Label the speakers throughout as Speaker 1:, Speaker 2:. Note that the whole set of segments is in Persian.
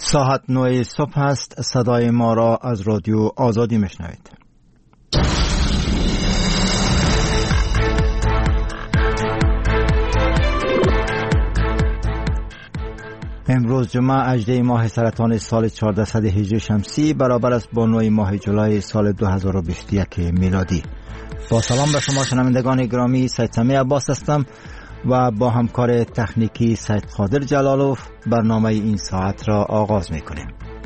Speaker 1: ساعت 9 صبح است. صدای ما را از رادیو آزادی میشنوید. امروز جمعه 18 ماه سرطان سال 1400 هجری شمسی برابر است با 9 ماه جولای سال 2021 میلادی. با سلام به شما شنوندگان گرامی، سید سمی عباس هستم و با همکار تکنیکی سید قادر جلالوف برنامه این ساعت را آغاز می‌کنیم.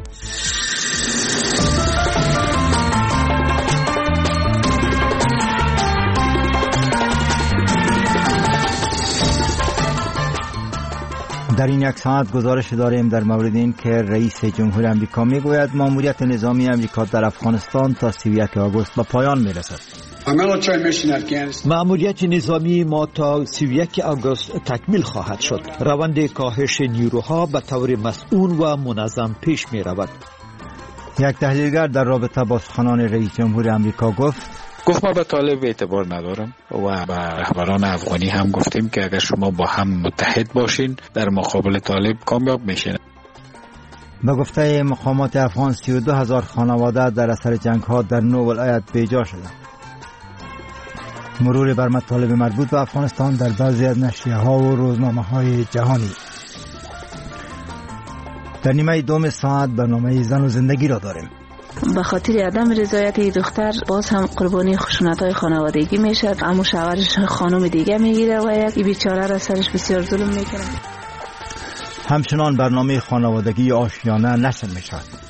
Speaker 1: در این یک ساعت گزارش داریم در مورد این که رئیس جمهور امریکا میگوید ماموریت نظامی امریکا در افغانستان تا 31 آگوست به پایان میرسد.
Speaker 2: ماموریت نظامی ما تا 31 آگوست تکمیل خواهد شد. روند کاهش نیروها به طور مسئول و منظم پیش می رود.
Speaker 1: یک تحلیلگر در رابطه با سخنان رئیس جمهور امریکا گفت
Speaker 3: ما به طالب اعتبار ندارم و به رهبران افغانی هم گفتیم که اگر شما با هم متحد باشین در مقابل طالب کامیاب میشین.
Speaker 1: به گفته مقامات افغان 32,000 خانواده در اثر جنگ ها در 9 ولایت بیجا شدند. مرور بر مطالب مربوط به افغانستان در بعضی از نشریه ها و روزنامه های جهانی. در نیمه دوم ساعت برنامه زن و زندگی را داریم.
Speaker 4: به خاطر عدم رضایت دختر باز هم قربانی خشونت‌های خانوادگی میشد، اما شوهرش خانم دیگه میگیره و یک بیچاره را سرش بسیار ظلم میکنه.
Speaker 1: همچنان برنامه خانوادگی آشیانه نشر میشد.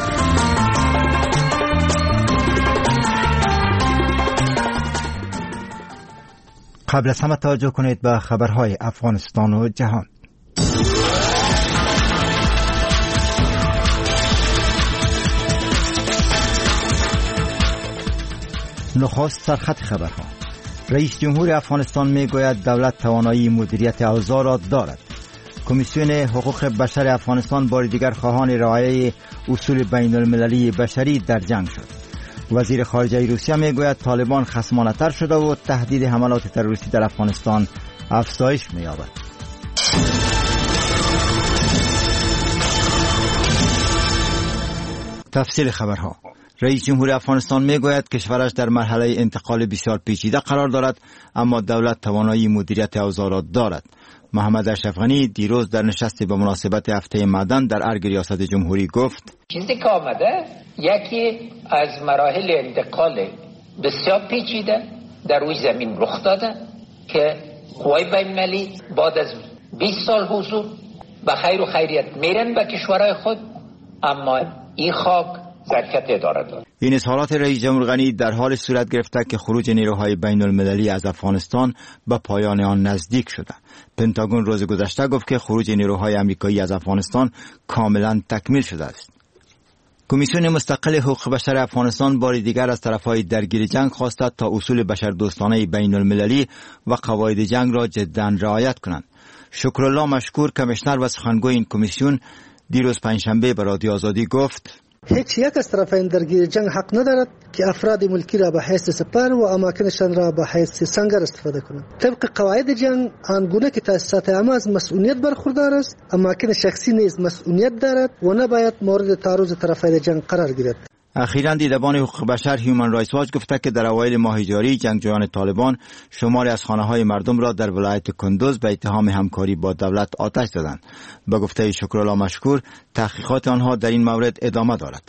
Speaker 1: قبل از همه توجه کنید به خبرهای افغانستان و جهان. نخست سرخط خبرها. رئیس جمهور افغانستان میگوید دولت توانایی مدیریت اوضاع را دارد. کمیسیون حقوق بشر افغانستان بار دیگر خواهان رعایت اصول بین المللی بشری در جنگ شد. وزیر خارجه روسیه میگوید طالبان خصمانه‌تر شده و تهدید حملات تروریستی در افغانستان افزایش می‌یابد. تفصیل خبرها. رئیس جمهور افغانستان میگوید کشورش در مرحله انتقال بسیار پیچیده قرار دارد، اما دولت توانایی مدیریت اوضاع را دارد. محمد اشرف غنی دیروز در نشستی به مناسبت هفته معدن در ارگ ریاست جمهوری گفت
Speaker 5: چیزی که آمده یکی از مراحل انتقال بسیار پیچیده در روی زمین رخ داده که قوای بین‌المللی بعد از 20 سال حضور به خیر و خیریت میرن به کشورهای خود، اما این خاک ظرفیت اداره دارد.
Speaker 1: این اظهارات رئیس جمهور غنی در حال صورت گرفته که خروج نیروهای بین المللی از افغانستان به پایان آن نزدیک شده. پنتاگون روز گذشته گفت که خروج نیروهای آمریکایی از افغانستان کاملا تکمیل شده است. کمیسیون مستقل حقوق بشر افغانستان بار دیگر از طرفهای درگیر جنگ خواسته تا اصول بشردوستانه بین المللی و قواعد جنگ را جداً رعایت کنند. شکرالله مشکور کمیشنر و سخنگوی این کمیسیون دیروز پنجشنبه به رادیو آزادی گفت
Speaker 6: هیچ یک از طرفین درگیر جنگ حق ندارد که افراد ملکی را به حیث سپر و اماکنشان را به حیث سنگر استفاده کنند. طبق قواعد جنگ آنگونه که تأسیسات عامه از مسئولیت برخوردار است، اماکن شخصی نیز مسئولیت دارد و نباید مورد تعرض طرفین جنگ قرار گیرد.
Speaker 1: اخیراً دیدبان حقوق بشر هیومن رایتس واچ گفته که در اوایل ماه جاری جنگجویان طالبان شماری از خانه‌های مردم را در ولایت کندوز به اتهام همکاری با دولت آتش زدند. به گفته شکرالله مشکور تحقیقات آنها در این مورد ادامه دارد.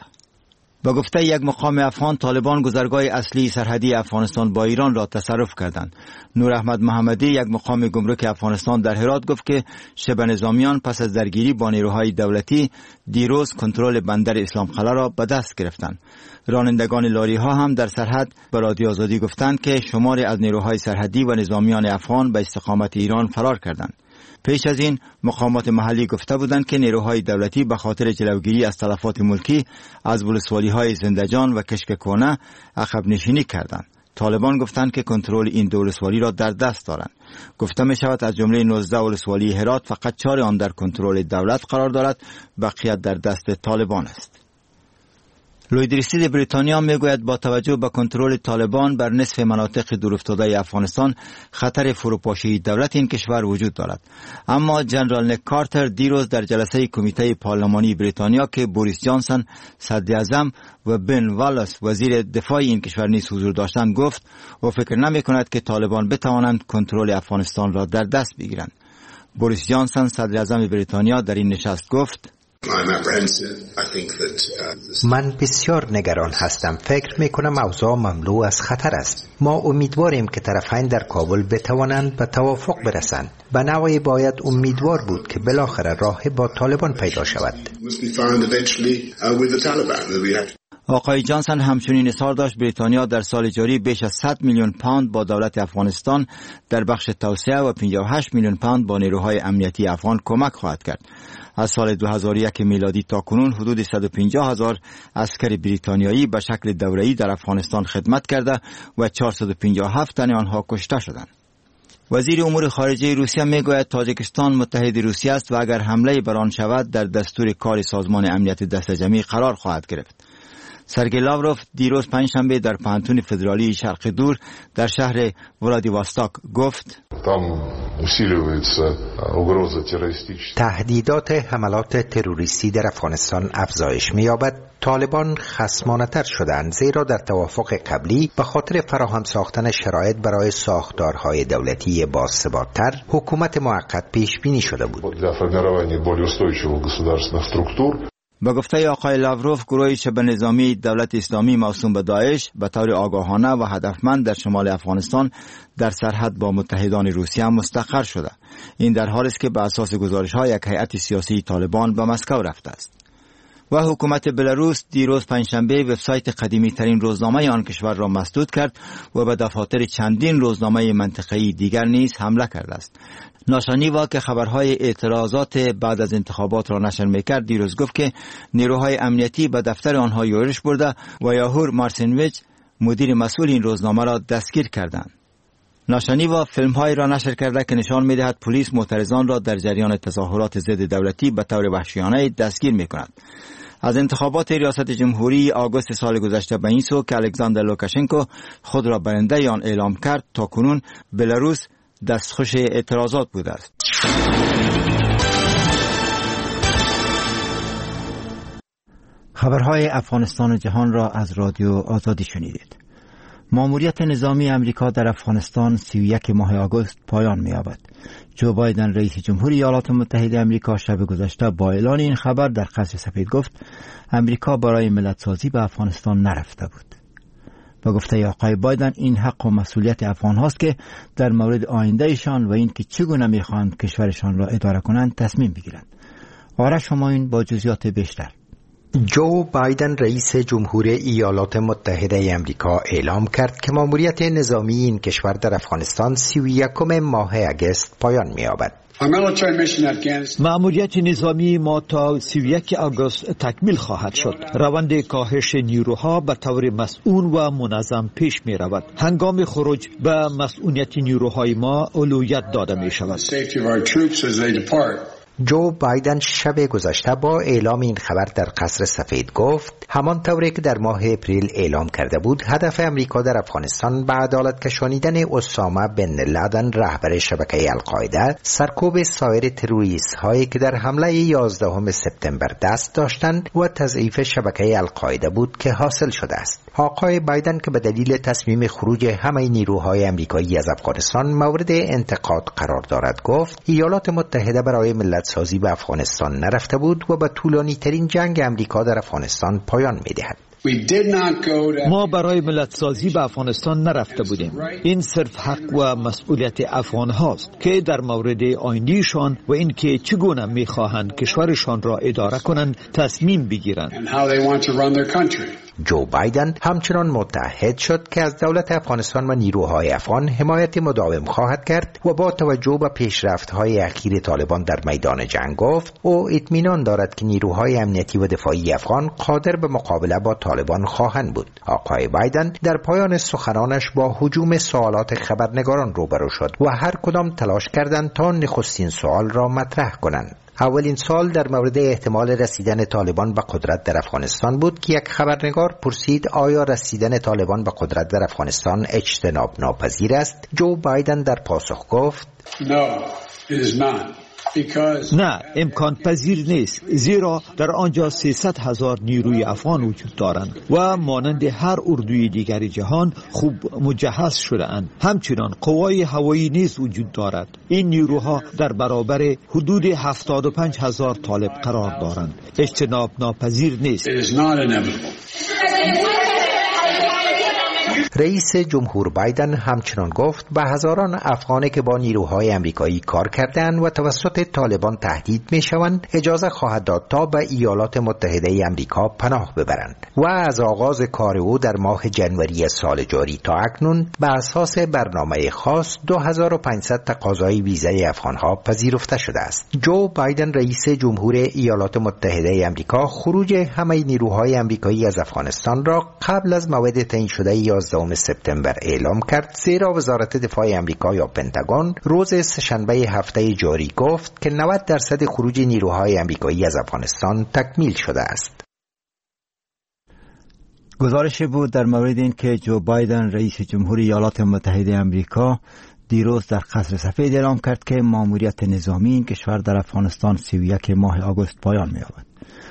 Speaker 1: با گفته یک مقام افغان طالبان گذرگاه اصلی سرحدی افغانستان با ایران را تصرف کردند. نور احمد محمدی یک مقام گمرک افغانستان در هرات گفت که شبه نظامیان پس از درگیری با نیروهای دولتی دیروز کنترل بندر اسلام قلعه را به دست گرفتند. رانندگان لاری ها هم در سرحد به رادیو آزادی گفتند که شماری از نیروهای سرحدی و نظامیان افغان به استقامت ایران فرار کردند. پیش از این مقامات محلی گفته بودند که نیروهای دولتی به خاطر جلوگیری از تلفات ملکی از ولسوالی‌های زندجان و کشک کونه عقب نشینی کردند. طالبان گفتند که کنترل این دو ولسوالی را در دست دارند. گفته می شود از جمله 19 ولسوالی هرات فقط 4 آن در کنترل دولت قرار دارد، بقیه در دست طالبان است. لویدریسید بریتانیا میگوید با توجه به کنترل طالبان بر نصف مناطق دورافتاده افغانستان خطر فروپاشی دولت این کشور وجود دارد. اما جنرال نیک کارتر دیروز در جلسه کمیته پارلمانی بریتانیا که بوریس جانسون صدر اعظم و بن والاس وزیر دفاع این کشور نیز حضور داشتند گفت و فکر نمی کند که طالبان بتوانند کنترل افغانستان را در دست بگیرند. بوریس جانسون صدر اعظم بریتانیا در این نشست گفت
Speaker 7: من بسیار نگران هستم. فکر می کنم اوضاع مملو از خطر است. ما امیدواریم که طرفین در کابل بتوانند به توافق برسند. به نوعی باید امیدوار بود که بالاخره راه با طالبان پیدا شود.
Speaker 1: آقای جانسون همچنین اظهار داشت بریتانیا در سال جاری بیش از 100 میلیون پوند با دولت افغانستان در بخش توسعه و 58 میلیون پوند با نیروهای امنیتی افغان کمک خواهد کرد. از سال 2001 میلادی تا کنون حدود 150,000 عسکر بریتانیایی به شکل دوره‌ای در افغانستان خدمت کرده و 457 تن آنها کشته شدند. وزیر امور خارجه روسیه میگوید تاجیکستان متحد روسیه است و اگر حمله بر آن شود در دستور کار سازمان امنیت دست جمعی قرار خواهد گرفت. سرگئی لاوروف دیروز پنجشنبه در پانتون فدرالی شرق دور در شهر ولادیواستوک گفت
Speaker 7: تهدیدات حملات تروریستی در افغانستان افزایش می‌یابد. طالبان خصمانه‌تر شدند زیرا در توافق قبلی به خاطر فراهم ساختن شرایط برای ساختارهای دولتی باثبات‌تر حکومت موقت پیش بینی شده بود.
Speaker 1: با گفته آقای لاوروف گروه شبه نظامی دولت اسلامی موسوم به داعش به طور آگاهانه و هدفمند در شمال افغانستان در سرحد با متحدان روسیه مستقر شده. این در حالی است که بر اساس گزارش‌های یک هیئت سیاسی طالبان به مسکو رفته است. و حکومت بلاروس دیروز پنجشنبه وبسایت قدیمی ترین روزنامه آن کشور را مسدود کرد و به دفاتر چندین روزنامه منطقه‌ای دیگر نیز حمله کرده است. ناشانیوا که خبرهای اعتراضات بعد از انتخابات را نشر میکرد دیروز گفت که نیروهای امنیتی به دفتر آنها یورش برده و یاهور مارسینویچ مدیر مسئول این روزنامه را دستگیر کردند. ناشانیوا فیلم‌هایی را نشر کرده که نشان می‌دهد پلیس معترضان را در جریان تظاهرات ضد دولتی به طور وحشیانه دستگیر می‌کند. از انتخابات ریاست جمهوری آگوست سال گذشته به این سو که الکساندر لوکاشنکو خود را برنده آن اعلام کرد تا کنون بلاروس دستخوش اعتراضات بوده است. خبرهای افغانستان و جهان را از رادیو آزادی شنیدید. ماموریت نظامی امریکا در افغانستان 31 ماه آگوست پایان می‌یابد. جو بایدن رئیس جمهوری ایالات متحده امریکا شب گذشته با اعلان این خبر در قصر سفید گفت امریکا برای ملت‌سازی به افغانستان نرفته بود. با گفته آقای بایدن این حق و مسئولیت افغان هاست که در مورد آیندهشان و این که چگونه می‌خواهند کشورشان را اداره کنند تصمیم بگیرند. آرش همایون با جزئیات بیشتر.
Speaker 7: جو بایدن رئیس جمهور ایالات متحده آمریکا اعلام کرد که ماموریت نظامی این کشور در افغانستان 31 ماه آگوست پایان می‌یابد.
Speaker 2: مأموریت نظامی ما تا 31 آگوست تکمیل خواهد شد. روند کاهش نیروها به طور مسئول و منظم پیش می رود. هنگام خروج به مسئولیت نیروهای ما اولویت داده می شود.
Speaker 7: جو بایدن شب گذشته با اعلام این خبر در قصر سفید گفت همان طوری که در ماه اپریل اعلام کرده بود هدف امریکا در افغانستان به عدالت کشانیدن اسامه بن لادن رهبر شبکه القاعده سرکوب سایر تروریست هایی که در حمله 11 سپتامبر دست داشتند و تضعیف شبکه القاعده بود که حاصل شده است. آقای بایدن که به دلیل تصمیم خروج همه نیروهای امریکایی از افغانستان مورد انتقاد قرار دارد گفت ایالات متحده برای ملت سازی به افغانستان نرفته بود و به طولانی ترین جنگ امریکا در افغانستان پایان می دهد.
Speaker 2: ما برای ملت سازی به افغانستان نرفته بودیم. این صرف حق و مسئولیت افغان هاست که در مورد آیندهشان و اینکه چگونه می‌خواهند کشورشان را اداره کنند تصمیم بگیرند.
Speaker 7: جو بایدن همچنان متعهد شد که از دولت افغانستان و نیروهای افغان حمایت مداوم خواهد کرد و با توجه به پیشرفت‌های اخیر طالبان در میدان جنگ گفت او اطمینان دارد که نیروهای امنیتی و دفاعی افغان قادر به مقابله با طالبان خواهند بود. آقای بایدن در پایان سخنانش با هجوم سوالات خبرنگاران روبرو شد و هر کدام تلاش کردند تا نخستین سوال را مطرح کنند. اولین سال در مورد احتمال رسیدن طالبان به قدرت در افغانستان بود که یک خبرنگار پرسید آیا رسیدن طالبان به قدرت در افغانستان اجتناب ناپذیر است؟ جو بایدن در پاسخ گفت
Speaker 2: نه، امکان پذیر نیست، زیرا در آنجا 300,000 نیروی افغان وجود دارند و مانند هر اردوی دیگر جهان خوب مجهز شده اند. همچنان قوای هوایی نیز وجود دارد. این نیروها در برابر حدود 75,000 طالب قرار دارند. اجتناب ناپذیر نیست.
Speaker 7: رئیس جمهور بایدن همچنان گفت به هزاران افغانی که با نیروهای امریکایی کار کردند و توسط طالبان تهدید میشوند اجازه خواهد داد تا به ایالات متحده امریکا پناه ببرند و از آغاز کار او در ماه جنوری سال جاری تا اکنون به اساس برنامه خاص 2500 تقاضای ویزای افغانها پذیرفته شده است. جو بایدن رئیس جمهور ایالات متحده امریکا خروج همه نیروهای امریکایی از افغانستان را قبل از موعد تعیین شده 11 سپتامبر اعلام کرد، زیرا وزارت دفاع امریکا یا پنتاگون روز سه‌شنبه هفته جاری گفت که 90% خروج نیروهای امریکایی از افغانستان تکمیل شده است.
Speaker 1: گزارشی بود در مورد این که جو بایدن رئیس جمهوری ایالات متحده امریکا دیروز در قصر سفید اعلام کرد که ماموریت نظامی این کشور در افغانستان 31 ماه آگوست پایان می‌یابد.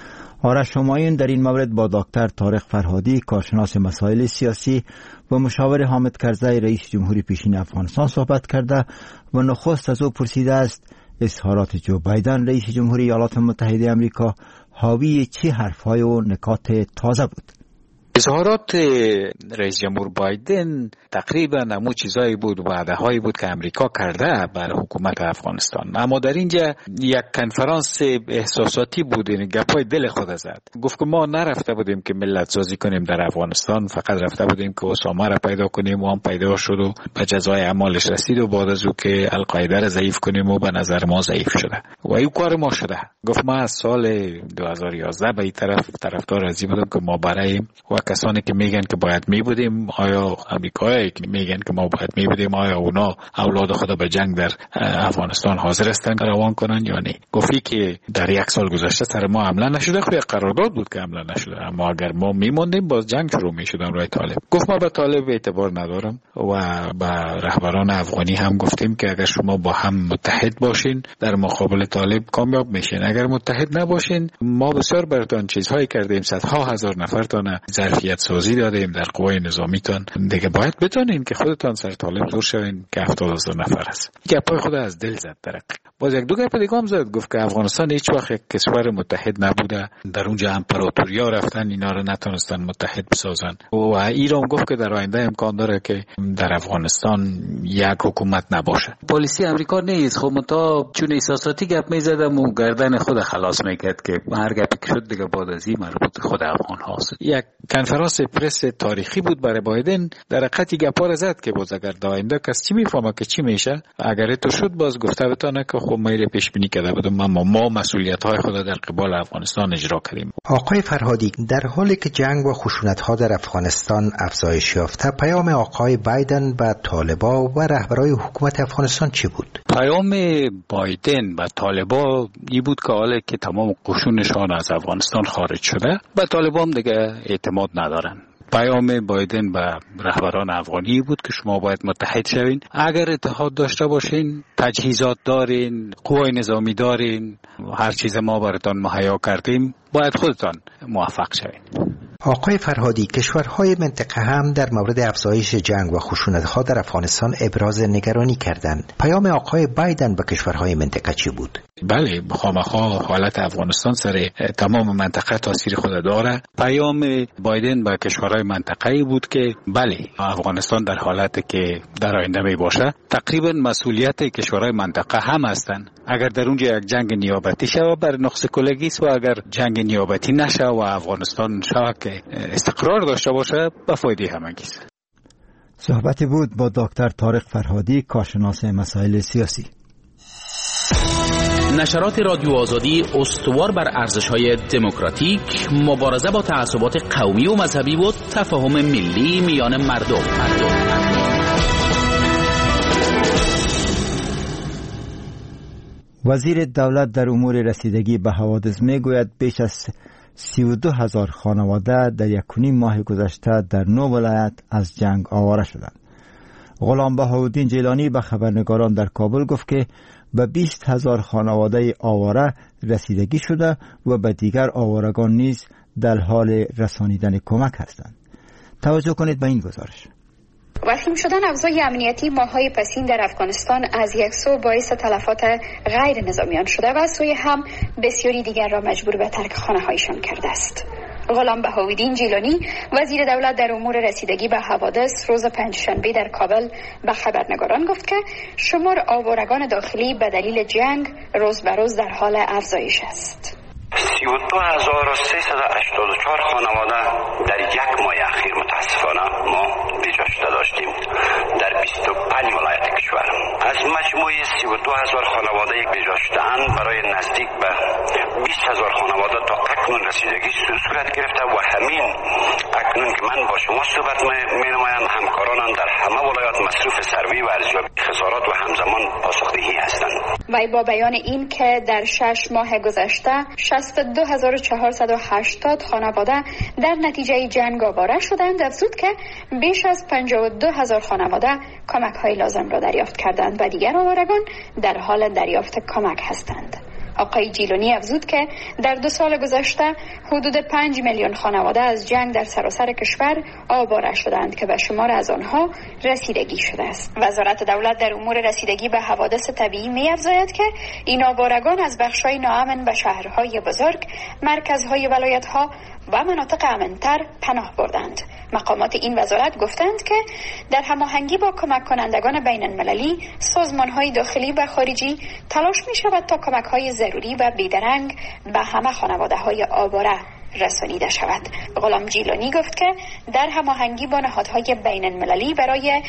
Speaker 1: آرش همایون در این مورد با دکتر طارق فرهادی کارشناس مسائل سیاسی و مشاور حامد کرزی رئیس جمهوری پیشین افغانستان صحبت کرده و نخست از او پرسیده است اظهارات جو بایدن رئیس جمهوری ایالات متحده امریکا حاوی چه حرف‌های و نکات تازه بود؟
Speaker 3: اظهارات رئیس جمهور بایدن تقریبا همون چیزایی بود و وعده‌هایی بود که امریکا کرده بر حکومت افغانستان، اما در اینجا یک کنفرانس احساساتی بود، این گپای دل خود زد. گفت که ما نرفته بودیم که ملت سازی کنیم در افغانستان، فقط رفته بودیم که اسامه را پیدا کنیم و هم پیدا شد و به جزای اعمالش رسید و بعد از او که القاعده را ضعیف کنیم و به نظر ما ضعیف شده و این کار ما شده. گفت ما از سال 2011 به این طرفدار ازی بودم که ما برای و کسانی که میگن که باید میبودیم، آیا امریکایی که میگن که ما باید میبودیم، آیا اونا اولاد خود به جنگ در افغانستان حاضر هستن روان کنن یا نه؟ گفتی که در یک سال گذشته سر ما حمله نشده، خب یک قرارداد بود که حمله نشده، اما اگر ما میموندیم باز جنگ شروع میشد روی طالب. گفت ما به طالب اعتبار ندارم و به رهبران افغانی هم گفتیم که اگر شما با هم متحد باشین در مقابل طالب کامیاب میشین، اگر متحد نباشین ما بسیار براتون چیزهایی کردیم، صدها هزار نفرتان ظرفیت سازی دادیم در قوای نظامیتان، دیگه باید بتونین که خودتان سر طالب دور شوین که 70,000 نفر است. گپای خود از دل زد درک. باز یک دو گپ دیگه هم زد، گفت که افغانستان هیچ وقت یک کشور متحد نبوده، در اونجا امپراتوریا رفتن اینا رو نتونستن متحد بسازن و ایران گفت که در آینده امکان داره که در افغانستان یک حکومت نباشه. پالیسی امریکا نیست، خب متا چون احساساتی گپ میزدم و گردن خود خلاص میکرد که هر گپی که شد دیگه بعد از این مربوط خود افغان هاست. یک کنفرانس پرس تاریخی بود برای بایدن، در حقیقت گپا رو زد که باز اگر آینده کس چی میفهمه که چی میشه، اگر تو شد باز گفته بتونه که خب ما پیش بینی کرده بودم، ما مسئولیت های خود در قبال افغانستان اجرا کردیم.
Speaker 7: آقای فرهادی، در حالی که جنگ و خشونت ها در افغانستان افزایش یافته، پیام آقای بایدن به طالبا و رهبرای حکومت افغانستان چی بود؟
Speaker 3: پیام بایدن به طالبا این بود که حالا که تمام قشونشان از افغانستان خارج شده، به طالبا هم دیگه اعتماد ندارن. پیام بایدن به رهبران افغانی بود که شما باید متحد شوین، اگر اتحاد داشته باشین، تجهیزات دارین، قوای نظامی دارین، هر چیز ما براتون مهیا کردیم، باید خودتان موفق شوین.
Speaker 7: آقای فرهادی، کشورهای منطقه هم در مورد افزایش جنگ و خشونت‌ها در افغانستان ابراز نگرانی کردند. پیام آقای بایدن به کشورهای منطقه چی بود؟
Speaker 3: بله، خامخا حالت افغانستان سر تمام منطقه تاثیر خود داره. پیام بایدن به کشورهای منطقه‌ای بود که بله، افغانستان در حالتی که در آینده می باشه تقریبا مسئولیت کشورهای منطقه هم هستند. اگر در اونجا یک جنگ نیابتی شود بر نقص کلگی است و اگر جنگ نیابتی نشه و افغانستان شود که استقرار داشته باشه به فایده همگی است.
Speaker 1: صحبتی بود با دکتر طارق فرهادی کارشناس مسائل سیاسی.
Speaker 8: نشرات رادیو آزادی استوار بر ارزش‌های دموکراتیک، مبارزه با تعصبات قومی و مذهبی و تفاهم ملی میان مردم.
Speaker 1: وزیر دولت در امور رسیدگی به حوادث میگوید بیش از 32,000 خانواده در 1.5 ماه گذشته در 9 ولایت از جنگ آواره شدند. غلام بهاءالدین جیلانی به خبرنگاران در کابل گفت که به 20,000 خانواده آواره رسیدگی شده و به دیگر آوارگان نیز در حال رسانیدن کمک هستند. توجه کنید به این گزارش.
Speaker 9: وخیم شدن اوضاع امنیتی ماه‌های پسین در افغانستان از یک سو باعث تلفات غیر نظامیان شده و از سوی هم بسیاری دیگر را مجبور به ترک خانه‌هایشان کرده است. غلام بهاءالدین جیلانی وزیر دولت در امور رسیدگی به حوادث روز پنجشنبه در کابل به خبرنگاران گفت که شمار آوارگان داخلی به دلیل جنگ روز به روز در حال افزایش است.
Speaker 10: 32,384 خانواده در 1 ماه اخیر متاسفانه ما بجاشته داشتیم در 25 ولایت کشور. از مجموع 32,000 خانواده بجاشته‌اند برای نزدیک به 20,000 خانواده تا اکنون رسیدگی صورت گرفته و همین اکنون که من با شما صحبت می‌نمایم همکارانم در همه ولایات مصروف سروی و ارزیابی خسارات و همزمان پاسخدهی هستند.
Speaker 9: وی با بیان این که در 6 ماه گذشته 62,480 خانواده در نتیجه جنگ آواره شدند، افزود که بیش از 52,000 خانواده کمک‌های لازم را دریافت کردند و دیگر آوارگان در حال دریافت کمک هستند. آقای جیلانی افزود که در 2 سال گذشته حدود 5 میلیون خانواده از جنگ در سراسر کشور آواره شدند که به شمار از آنها رسیدگی شده است. وزارت دولت در امور رسیدگی به حوادث طبیعی می‌افزاید که این آوارگان از بخش‌های ناامن به شهرهای بزرگ، مرکزهای ولایت‌ها و مناطق امن‌تر پناه بردند. مقامات این وزارت گفتند که در هماهنگی با کمک کنندگان بین المللی، سازمان‌های داخلی و خارجی تلاش می‌شود تا کمک‌های ضروری و بیدرنگ به همه خانواده‌های آواره رسانیده شود. غلام جیلانی گفت که در هماهنگی با نهادهای بین المللی برای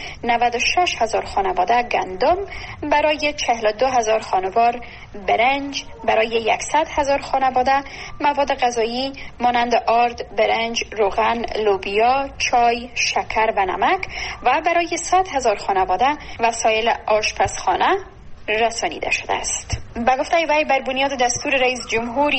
Speaker 9: 96,000 خانواده گندم، برای 42,000 خانوار برنج، برای 100,000 خانواده مواد غذایی مانند آرد، برنج، روغن، لوبیا، چای، شکر و نمک و برای 100,000 خانواده وسایل آشپزخانه رسانیده شده است. به گفته وی بر بنیاد دستور رئیس جمهور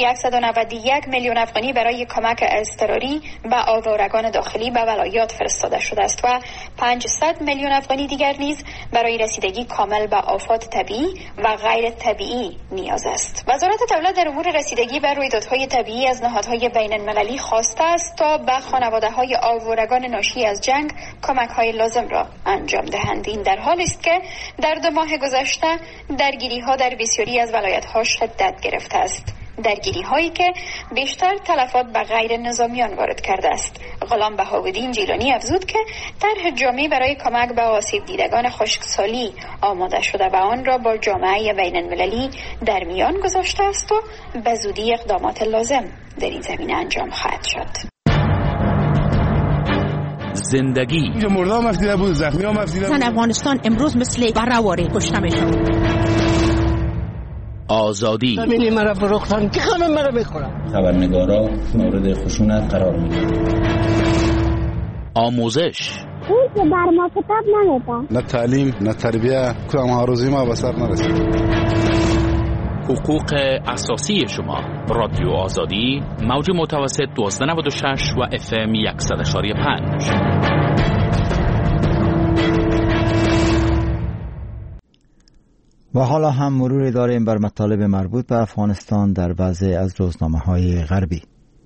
Speaker 9: 191 میلیون افغانی برای کمک اضطراری به آوارگان داخلی به ولایات فرستاده شده است و 500 میلیون افغانی دیگر نیز برای رسیدگی کامل به آفات طبیعی و غیر طبیعی نیاز است. وزارت دولت در امور رسیدگی به رویدادهای طبیعی از نهادهای بین المللی خواسته است تا به خانواده‌های آوارگان ناشی از جنگ کمک‌های لازم را انجام دهند. این در حالی است که در 2 ماه گذشته درگیری‌ها در بسیاری از ولایت‌ها شدت گرفته است. درگیری هایی که بیشتر تلفات به غیر نظامیان وارد کرده است. غلام بهاءالدین جیلانی افزود که طرح جامعی برای کمک به آسیب دیدگان خشکسالی آماده شده و آن را با جامعه بین المللی در میان گذاشته است و به زودی اقدامات لازم در این زمینه انجام خواهد شد.
Speaker 8: زندگی
Speaker 11: مردم مفیده بود، زخمی ها مفیده بود.
Speaker 12: افغانستان امروز مثل برهواری کشته میشد.
Speaker 8: آزادی
Speaker 13: همینی مرا فروختن که همه مرا بخورن.
Speaker 14: خبرنگارا مورد خشونت قرار میدن.
Speaker 8: آموزش
Speaker 15: اون که بر ما کتاب نمیدن.
Speaker 11: نه تعلیم نه تربیه، کلام هاروزی ما به سر نرسید.
Speaker 8: حقوق اساسی شما. رادیو آزادی، موج متوسط 1296 و FM 100.5.
Speaker 1: و حالا هم مروری داریم بر مطالب مربوط به افغانستان در بعضی از روزنامه‌های غربی.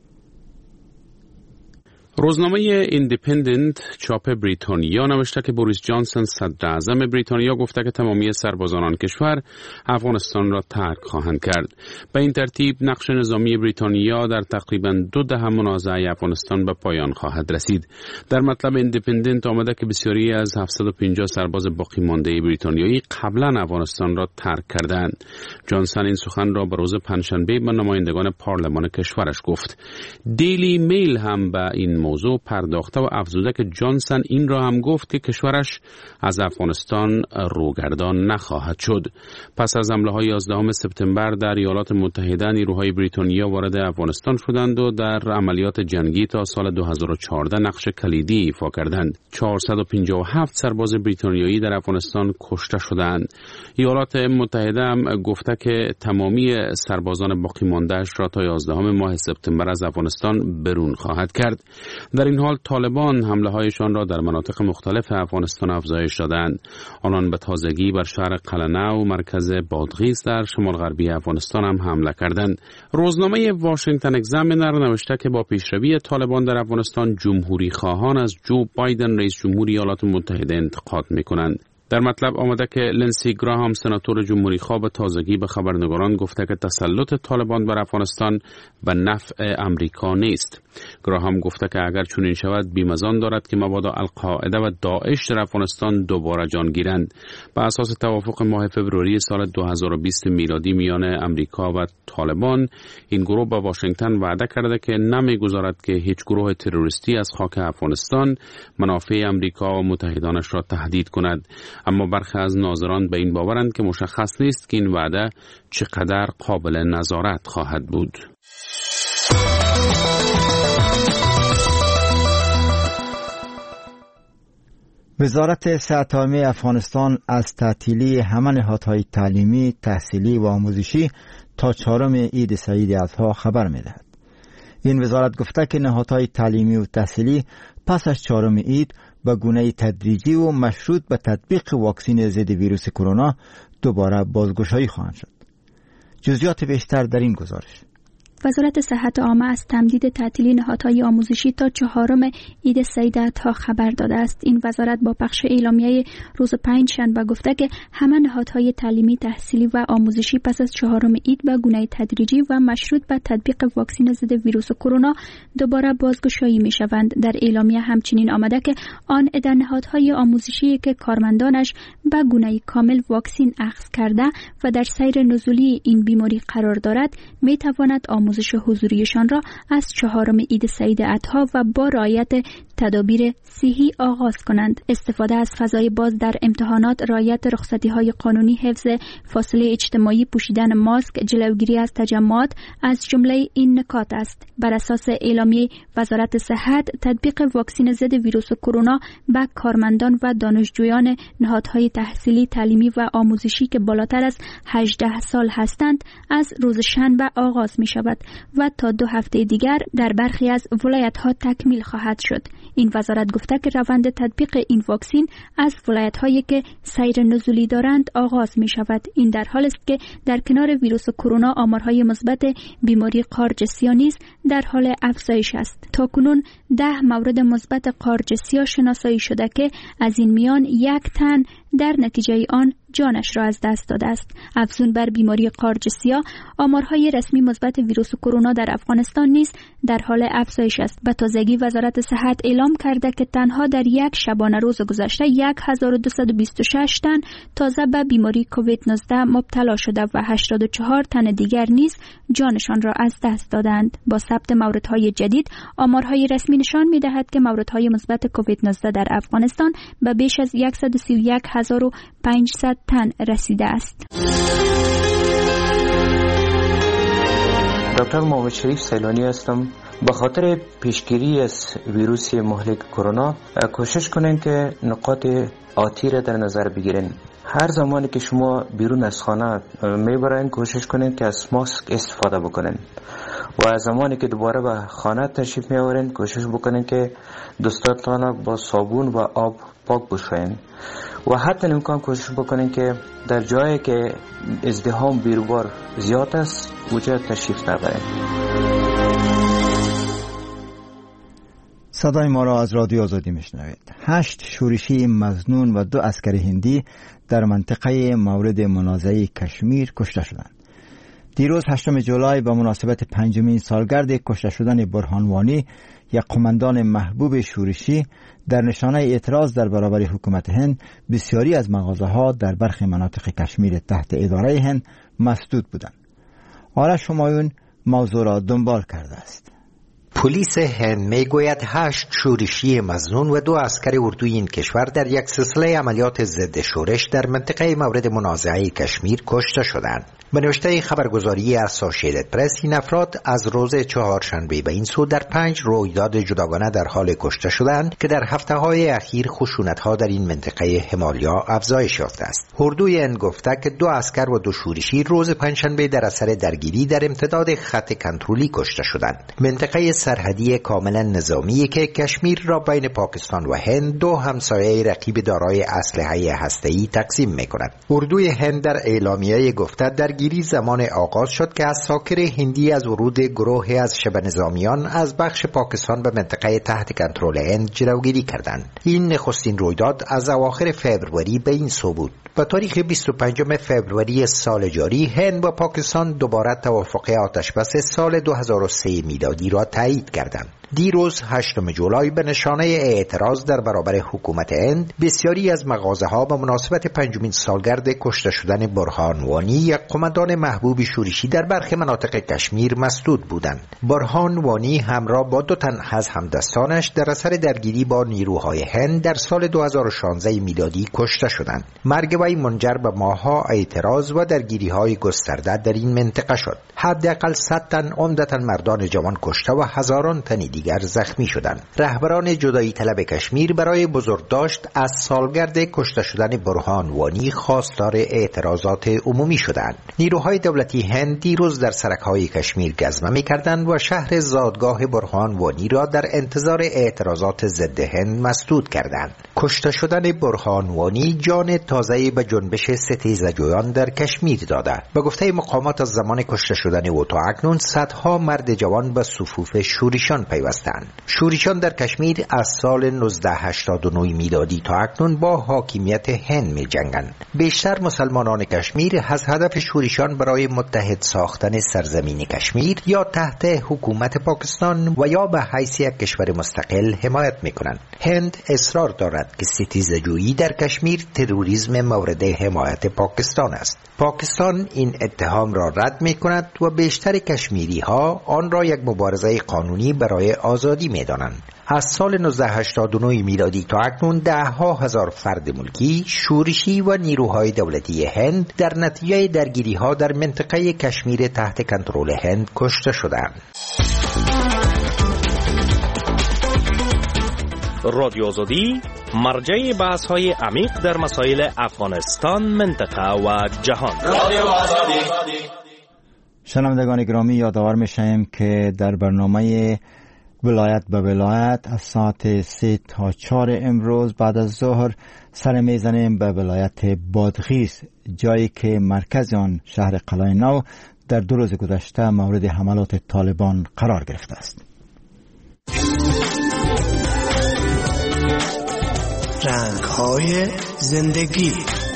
Speaker 16: روزنامه ایندیپندنت چاپ بریتانیا نوشته که بوریس جانسون صدر اعظم بریتانیا گفته که تمامی سربازان آن کشور افغانستان را ترک خواهند کرد. به این ترتیب نقش نظامی بریتانیا در تقریباً 2 دهه منازعه افغانستان به پایان خواهد رسید. در مطلب ایندیپندنت آمده که بسیاری از 750 سرباز باقی مانده بریتانیایی قبلا افغانستان را ترک کردند. جانسون این سخن را به روز پنجشنبه به نمایندگان پارلمان کشورش گفت. دیلی میل هم به این موضوع پرداخته و افزوده که جانسن این را هم گفت که کشورش از افغانستان روگردان نخواهد شد. پس از حمله‌های 11 سپتامبر در ایالات متحده، نیروهای بریتانیا وارد افغانستان شدند و در عملیات جنگی تا سال 2014 نقش کلیدی ایفا کردند. 457 سرباز بریتانیایی در افغانستان کشته شدند. ایالات متحده هم گفته که تمامی سربازان باقی مانده‌اش را تا 11 ماه سپتامبر از افغانستان برون خواهد کرد. در این حال طالبان حمله‌هایشان را در مناطق مختلف افغانستان افزایش دادند. آنان به تازگی بر شهر قلعه و مرکز بادغیس در شمال غربی افغانستان هم حمله کردند. روزنامه واشنگتن اگزامینر نوشته که با پیشروی طالبان در افغانستان، جمهوری خواهان از جو بایدن رئیس جمهوری ایالات متحده انتقاد می‌کنند. در مطلب آمده که لنسی گراهام سناتور جمهوری خواه به تازگی به خبرنگاران گفته که تسلط طالبان بر افغانستان به نفع امریکا نیست. گراهام گفته که اگر چنین شود بی‌مزان دارد که مبادا القاعده و داعش در افغانستان دوباره جان گیرند. بر اساس توافق ماه فوریه سال 2020 میلادی میان امریکا و طالبان، این گروه به واشنگتن وعده کرده که نمی‌گذارد که هیچ گروه تروریستی از خاک افغانستان منافع امریکا و متحدانش را تهدید کند. اما برخی از ناظران به این باورند که مشخص نیست که این وعده چقدر قابل نظارت خواهد بود.
Speaker 1: وزارت صحت عامه افغانستان از تعطیلی همه نهادهای تعلیمی، تحصیلی و آموزشی تا 4 عید سعید اضحی خبر می‌دهد. این وزارت گفته که نهادهای تعلیمی و تحصیلی پس از 4 عید به گونه تدریجی و مشروط به تطبیق واکسن ضد ویروس کرونا دوباره بازگشایی خواهند شد. جزئیات بیشتر در این گزارش.
Speaker 17: وزارت صحت عامه از تمدید تعطیلی نهادهای آموزشی تا 4 عید سعید اضحی خبر داده است. این وزارت با پخش اعلامیه روز 5 شنبه گفته که همه نهادهای تعلیمی، تحصیلی و آموزشی پس از 4 عید به گونه تدریجی و مشروط به تطبیق واکسن ضد ویروس کرونا دوباره بازگشایی می شوند. در اعلامیه همچنین آمده که آن عده نهادهای آموزشی که کارمندانش به گونه کامل واکسن اخذ کرده و در سیر نزولی این بیماری قرار دارد می تواند آموزش حضوریشان را از 4 عید سعید اضحی و با رعایت تدابیر صحی آغاز کنند. استفاده از فضای باز در امتحانات، رعایت رخصتی‌های قانونی، حفظ فاصله اجتماعی، پوشیدن ماسک، جلوگیری از تجمعات از جمله این نکات است. بر اساس اعلامیه وزارت صحت، تطبیق واکسن ضد ویروس کرونا به کارمندان و دانشجویان نهادهای تحصیلی، تعلیمی و آموزشی که بالاتر از 18 سال هستند از روز شنبه آغاز می شود و تا 2 هفته دیگر در برخی از ولایت‌ها تکمیل خواهد شد. این وزارت گفته که روند تطبیق این واکسن از ولایت‌هایی که سیر نزولی دارند آغاز می شود. این در حالی است که در کنار ویروس کرونا آمارهای مثبت بیماری قارچ سیاه نیز در حال افزایش است. تاکنون 10 مورد مثبت قارچ سیاه شناسایی شده که از این میان 1 تن در نتیجه آن جانش را از دست داده است. افزون بر بیماری قارچ سیاه، آمارهای رسمی مثبت ویروس کرونا در افغانستان نیز در حال افزایش است. به تازگی وزارت صحت اعلام کرده که تنها در یک شبانه روز گذشته 1226 تن تازه به بیماری کووید 19 مبتلا شده و 84 تن دیگر نیز جانشان را از دست دادند. با ثبت موردهای جدید، آمارهای رسمی نشان می‌دهد که موردهای مثبت کووید 19 در افغانستان به بیش از 131500 تن رسیده است.
Speaker 18: دکتر محمد شریف سیلانی هستم. به خاطر پیشگیری از ویروس مهلک کرونا کوشش کنین که نقاط آتی را در نظر بگیرین. هر زمانی که شما بیرون از خانه میبرین کوشش کنین که از ماسک استفاده بکنین و از زمانی که دوباره به خانه تشریف میآورین کوشش بکنین که دستاتان با صابون و آب پاک بشوین و حتی امکان کوشش بکنین که در جایی که ازدحام بیروبار زیاد است اونجا تشریف نبرین.
Speaker 1: صدای ما را از رادیو آزادی میشنوید. 8 شورشی مظنون و 2 عسکر هندی در منطقه مورد منازعه کشمیر کشته شدند. دیروز 8 جولای به مناسبت 5مین سالگرد کشته شدن برهان وانی، یک قماندان محبوب شورشی، در نشانه اعتراض در برابر حکومت هند بسیاری از مغازه‌ها در برخی مناطق کشمیر تحت اداره هند مسدود بودند. آرش همایون موضوع را دنبال کرده است.
Speaker 7: پلیس هند میگوید 8 شورشی مظنون و 2 عسکر اردوی این کشور در یک سلسله عملیات ضد شورش در منطقه مورد منازعه کشمیر کشته شدند. به نوشته خبرگزاری اسوسییتد پرس، این افراد از روز چهارشنبه به این سو در 5 رویداد جداگانه در حال کشته شدند که در هفته‌های اخیر خشونت‌ها در این منطقه همالیا افزایش یافته است. اردوی هند گفته که 2 عسکر و 2 شورشی روز پنجشنبه در اثر درگیری در امتداد خط کنترلی کشته شدند. منطقه سرحدی کاملا نظامی که کشمیر را بین پاکستان و هند، 2 همسایه رقیب دارای اسلحه هسته‌ای تقسیم می‌کند. اردوی هند در اعلامیه گفته درگیری زمان آغاز شد که عساکر هندی از ورود گروهی از شبه نظامیان از بخش پاکستان به منطقه تحت کنترل هند جلوگیری کردند. این نخستین رویداد از اواخر فوریه به این سو بود. با تاریخ 25 فوریه سال جاری، هند و پاکستان دوباره توافق آتشبس سال 2003 میلادی را تایید کردند. دیروز 8 جولای به نشانه اعتراض در برابر حکومت هند، بسیاری از مغازه‌ها به مناسبت 5مین سالگرد کشته شدن برهان وانی، یک قماندان محبوب شورشی در برخی مناطق کشمیر، مسدود بودند. برهان وانی همراه با 2 تن از همدستانش در اثر درگیری با نیروهای هند در سال 2016 میلادی کشته شدند. مرگ وی منجر به ماه‌ها اعتراض و درگیری‌های گسترده در این منطقه شد. حداقل 100 تن عمدتاً مردان جوان کشته و هزاران تن دیگر زخمی شدند. رهبران جدایی طلب کشمیر برای بزرگداشت از سالگرد کشته شدن برهان وانی خواستار اعتراضات عمومی شدند. نیروهای دولتی هند دیروز در سرک‌های کشمیر گزمه می‌کردند و شهر زادگاه برهان وانی را در انتظار اعتراضات ضد هند مسدود کردند. کشته شدن برهان وانی جان تازه‌ای به جنبش ستیزجویان در کشمیر داده. به گفته مقامات از زمان کشته شدن او تا اکنون صدها مرد جوان به صفوف شورشیان پیوستند. شورشیان در کشمیر از سال 1989 میلادی تا اکنون با حاکمیت هند می جنگند. بیشتر مسلمانان کشمیر از هدف شورشیان برای متحد ساختن سرزمین کشمیر یا تحت حکومت پاکستان و یا به حیث یک کشور مستقل حمایت می کنند. هند اصرار دارد که ستیزجویی در کشمیر تروریسم مورد حمایت پاکستان است. پاکستان این اتهام را رد می کند و بیشتر کشمیری ها آن را یک مبارزه قانونی برای آزادی می دانند. از سال 1989 میلادی تا اکنون 10,000 فرد ملکی، شورشی و نیروهای دولتی هند در نتیجه درگیری ها در منطقه کشمیر تحت کنترل هند کشته شدند.
Speaker 19: رادیو آزادی مرجع بحث های عمیق در مسائل افغانستان، منطقه و جهان. رادیو آزادی.
Speaker 1: شنوندگان گرامی، یادآور می‌شویم که در برنامه ولایت به ولایت از ساعت 3 تا 4 امروز بعد از ظهر سر میزنیم به ولایت بادغیس، جایی که مرکز آن شهر قلعه نو در 2 روز گذشته مورد حملات طالبان قرار گرفته است.
Speaker 20: رنگ‌های زندگی.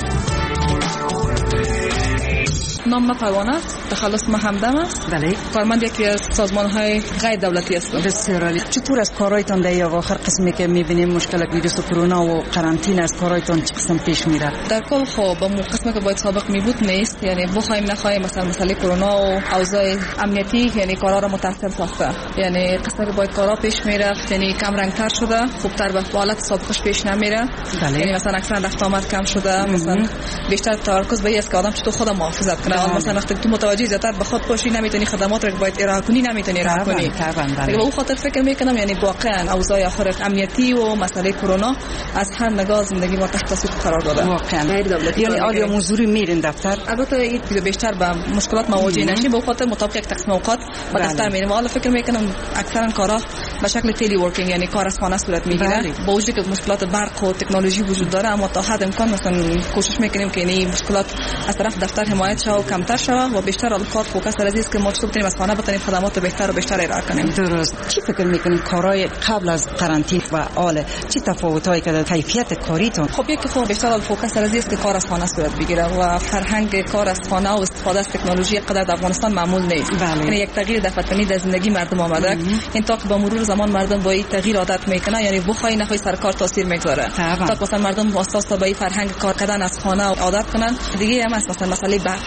Speaker 21: نام من پروانه است، تخلص من همدم است.
Speaker 22: بله.
Speaker 21: کارمند یکی از سازمان‌های غیر دولتی هستم.
Speaker 22: بسیار عالی. چطور از کارایتان در آخر قسمی که می‌بینیم مشکل ویروس کرونا و قرنطینه از کارایتان چه قسم پیش میره؟
Speaker 21: در کل خب با قسمی که باید سابق می‌بود نیست، یعنی بخوایم نخوایم مثلا مسئله کرونا و اوضاع امنیتی یعنی کارا را متأثر ساخته. یعنی قسمی که باید کارا پیش میره یعنی کم رنگ‌تر شده، خوبتر به حالت سابقش پیش نمیره.
Speaker 22: بله.
Speaker 21: یعنی مثلا اکثر رفت آمد کم شده، مثلا بیشتر تمرکز به است که آدم چطور خودم محافظت کنه. مثلا وقتی تو متوجه زیادتر به خود باشی نمیتونی خدمات رو که باید ارائه کنی نمیتونی ارائه کنی. به اون خاطر فکر میکنم یعنی واقعا اوضاع آخر امنیتی و مسئله کرونا از هر نگاه زندگی ما تحت تاثیر قرار داده.
Speaker 22: واقعا یعنی آیا مزدوری میرین دفتر؟
Speaker 21: البته این بیشتر به مشکلات مواجه نشیم، به خاطر مطابق یک تقسیم اوقات به دفتر میریم. حالا فکر میکنم اکثرا کارا به شکل تلی ورکینگ یعنی کار از خانه صورت میگیره. با وجودی که مشکلات برق و تکنولوژی وجود داره، اما تا حد امکان مثلا کوشش میکنیم که این مشکلات از طرف دفتر حمایت شه و کمتر شه و بیشتر کار فوکس سر است که ما چطور بتونیم از خانه بتونیم خدمات بهتر و بیشتر ارائه کنیم.
Speaker 22: درست. چی فکر میکنید کارهای قبل از قرنطینه و آله چی تفاوتایی که در کیفیت کاریتون؟
Speaker 21: خب یکی خب بیشتر فوکس سر است که کار از خانه صورت بگیره و فرهنگ کار از خانه و استفاده از تکنولوژی قدر در افغانستان معمول نیست. یعنی یک تغییر دفعه‌ای در زندگی مردم آمده. این تا که با مرور زمان مردم با این تغییر عادت میکنه، یعنی بخوای نخوای سر کار تاثیر میگذاره. تا مثلا مردم واسطه به فرهنگ کار کردن از خانه عادت کنن. دیگه هم مثلا مسئله برق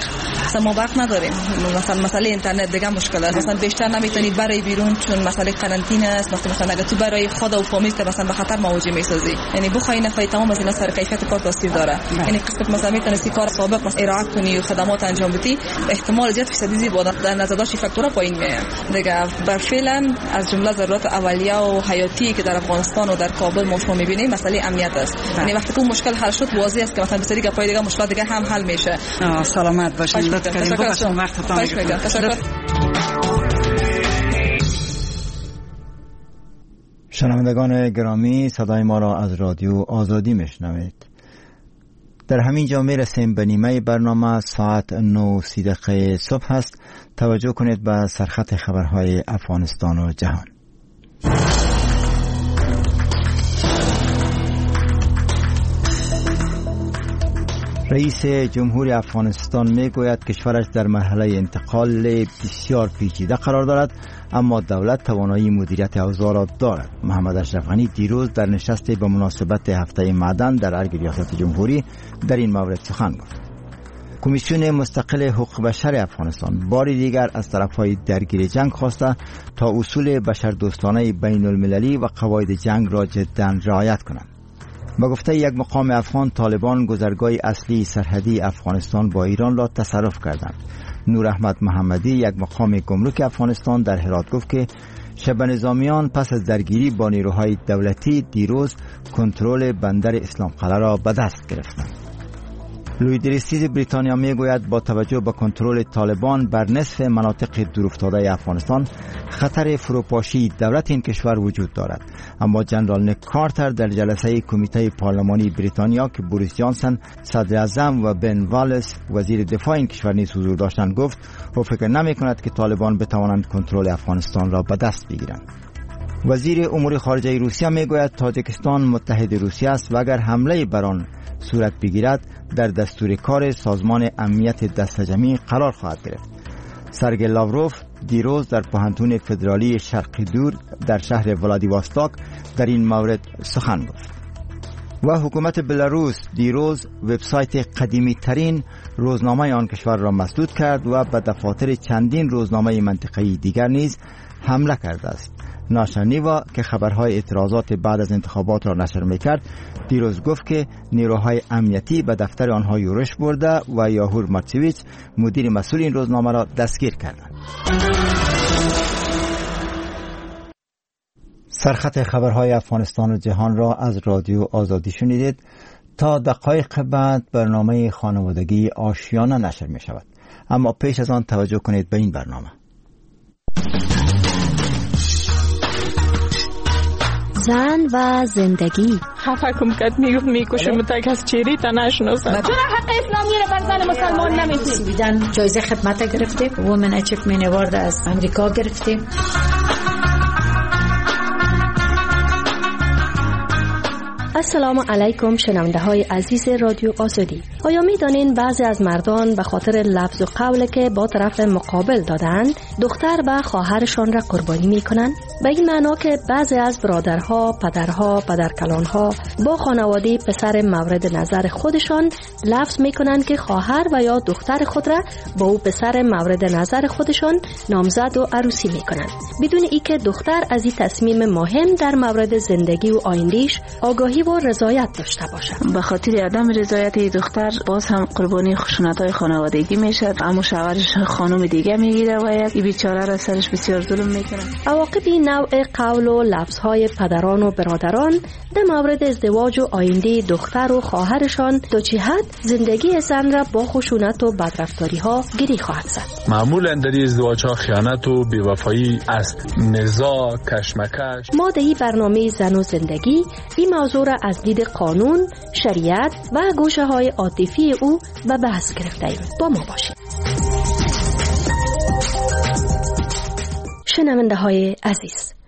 Speaker 21: مثلا ما وقت نداریم، مثلا مسئله اینترنت دیگه مشکل است، مثلا بیشتر نمیتونید برای بیرون چون مسئله قرنطینه است، مثلا اگه تو برای خود و فامیل مثلا به خطر مواجه میسازی، یعنی بخوای نفای تمام از اینا سر کیفیت کار تاثیر داره. یعنی قسمت مثلا میتونستی کار سابق مثلا ارائه کنی و خدمات انجام بدی، احتمال زیاد فیصدی بالا در نظر داشت فاکتورها پایین میاد دیگه. بر فعلا از جمله ضرورت اولیه و حیاتی که در افغانستان و در کابل ما شما میبینیم مسئله امنیت است. یعنی وقتی اون مشکل حل شد واضح است که مثلا بسیاری گپای دیگه مشکلات دیگه هم حل میشه.
Speaker 22: سلامت باشین. لطف کردین. ببخشید وقتتون گرفتم.
Speaker 1: شنوندگان گرامی، صدای ما را از رادیو آزادی میشنوید. در همین جا میرسیم به نیمه برنامه. ساعت 9:30 صبح است. توجه کنید به سرخط خبرهای افغانستان و جهان. رئیس جمهور افغانستان میگوید کشورش در مرحله انتقال بسیار پیچیده قرار دارد، اما دولت توانایی مدیریت اوضاع را دارد. محمد اشرف غنی دیروز در نشستی به مناسبت هفته معدن در ارگ ریاست جمهوری در این مورد سخن گفت. کمیسیون مستقل حقوق بشر افغانستان بار دیگر از طرفهای درگیر جنگ خواسته تا اصول بشردوستانه بین المللی و قواعد جنگ را جداً رعایت کنند. با گفته یک مقام افغان، طالبان گذرگاه اصلی سرحدی افغانستان با ایران را تصرف کردند. نور احمد محمدی، یک مقام گمرک افغانستان، در هرات گفت که شب نظامیان پس از درگیری با نیروهای دولتی دیروز کنترل بندر اسلام قلعه را به دست گرفتند. لوی دریستیز بریتانیا میگوید با توجه به کنترل طالبان بر نصف مناطق دورافتاده افغانستان خطر فروپاشی دولت این کشور وجود دارد. اما جنرال نیک کارتر در جلسه کمیته پارلمانی بریتانیا که بوریس جانسن صدر اعظم و بن والس وزیر دفاع این کشور نیز حضور داشتند گفت او فکر نمی کند که طالبان بتوانند کنترل افغانستان را به دست بگیرند. وزیر امور خارجه روسیه میگوید تاجیکستان متحد روسیه است و اگر حمله بر آن صورت بگیرد در دستور کار سازمان امنیت دسته‌جمعی قرار خواهد گرفت. سرگئی لاوروف دیروز در پوهنتون فدرالی شرقی دور در شهر ولادیواستوک در این مورد سخن گفت. و حکومت بلاروس دیروز وبسایت قدیمی ترین روزنامه آن کشور را مسدود کرد و به دفاتر چندین روزنامه منطقه‌ای دیگر نیز حمله کرده است. ناشنیوا که خبرهای اعتراضات بعد از انتخابات را نشر میکرد دیروز گفت که نیروهای امنیتی به دفتر آنها یورش برده و یاهور مارچویچ مدیر مسئول این روزنامه را دستگیر کردند. سرخط خبرهای افغانستان و جهان را از رادیو آزادی شنیدید. تا دقایق بعد برنامه خانوادگی آشیانه نشر می شود، اما پیش از آن توجه کنید به این برنامه.
Speaker 4: زن و زندگی.
Speaker 5: خفکم کد میکشم تا کس چیری تا نشناسم.
Speaker 12: چرا حق اسلامی رو بر زن مسلمان نمیدید؟
Speaker 4: سویدن جایزه خدمت گرفتیم، وومن اچیومنت اوارد از امریکا گرفتیم. السلام علیکم شنونده های عزیز رادیو آزادی. آیا می دانین بعضی از مردان به خاطر لفظ و قولی که با طرف مقابل دادند دختر و خواهرشان را قربانی می کنند؟ به این معنا که بعضی از برادرها، پدرها، پدرکلانها با خانواده پسر مورد نظر خودشان لفظ می کنند که خواهر و یا دختر خود را با او پسر مورد نظر خودشان نامزد و عروسی می کنند، بدون اینکه دختر از این تصمیم مهم در مورد زندگی و آینده‌اش آگاهی و رضایت داشته باشد.
Speaker 23: به خاطر عدم رضایت دختر باز هم قربانی خشونت‌های خانوادگی میشد، اما شوهرش خانم دیگه میگیره و این بیچاره را سرش بسیار ظلم میکنه.
Speaker 4: عواقب این نوع قول و لفظهای پدران و برادران در مورد ازدواج و آینده دختر و خواهرشان تا چه حد زندگی زن را با خشونت و بدرفتاری ها گری خواهد زد.
Speaker 24: معمولا در ازدواج ها خیانت و بی‌وفایی است، نزاع، کشمکش.
Speaker 4: ما در این برنامه زن و زندگی این موضوع را از دید قانون، شریعت و گوشه های عاطفی او به بحث گرفته ایم. با ما باشید. شنونده های عزیز،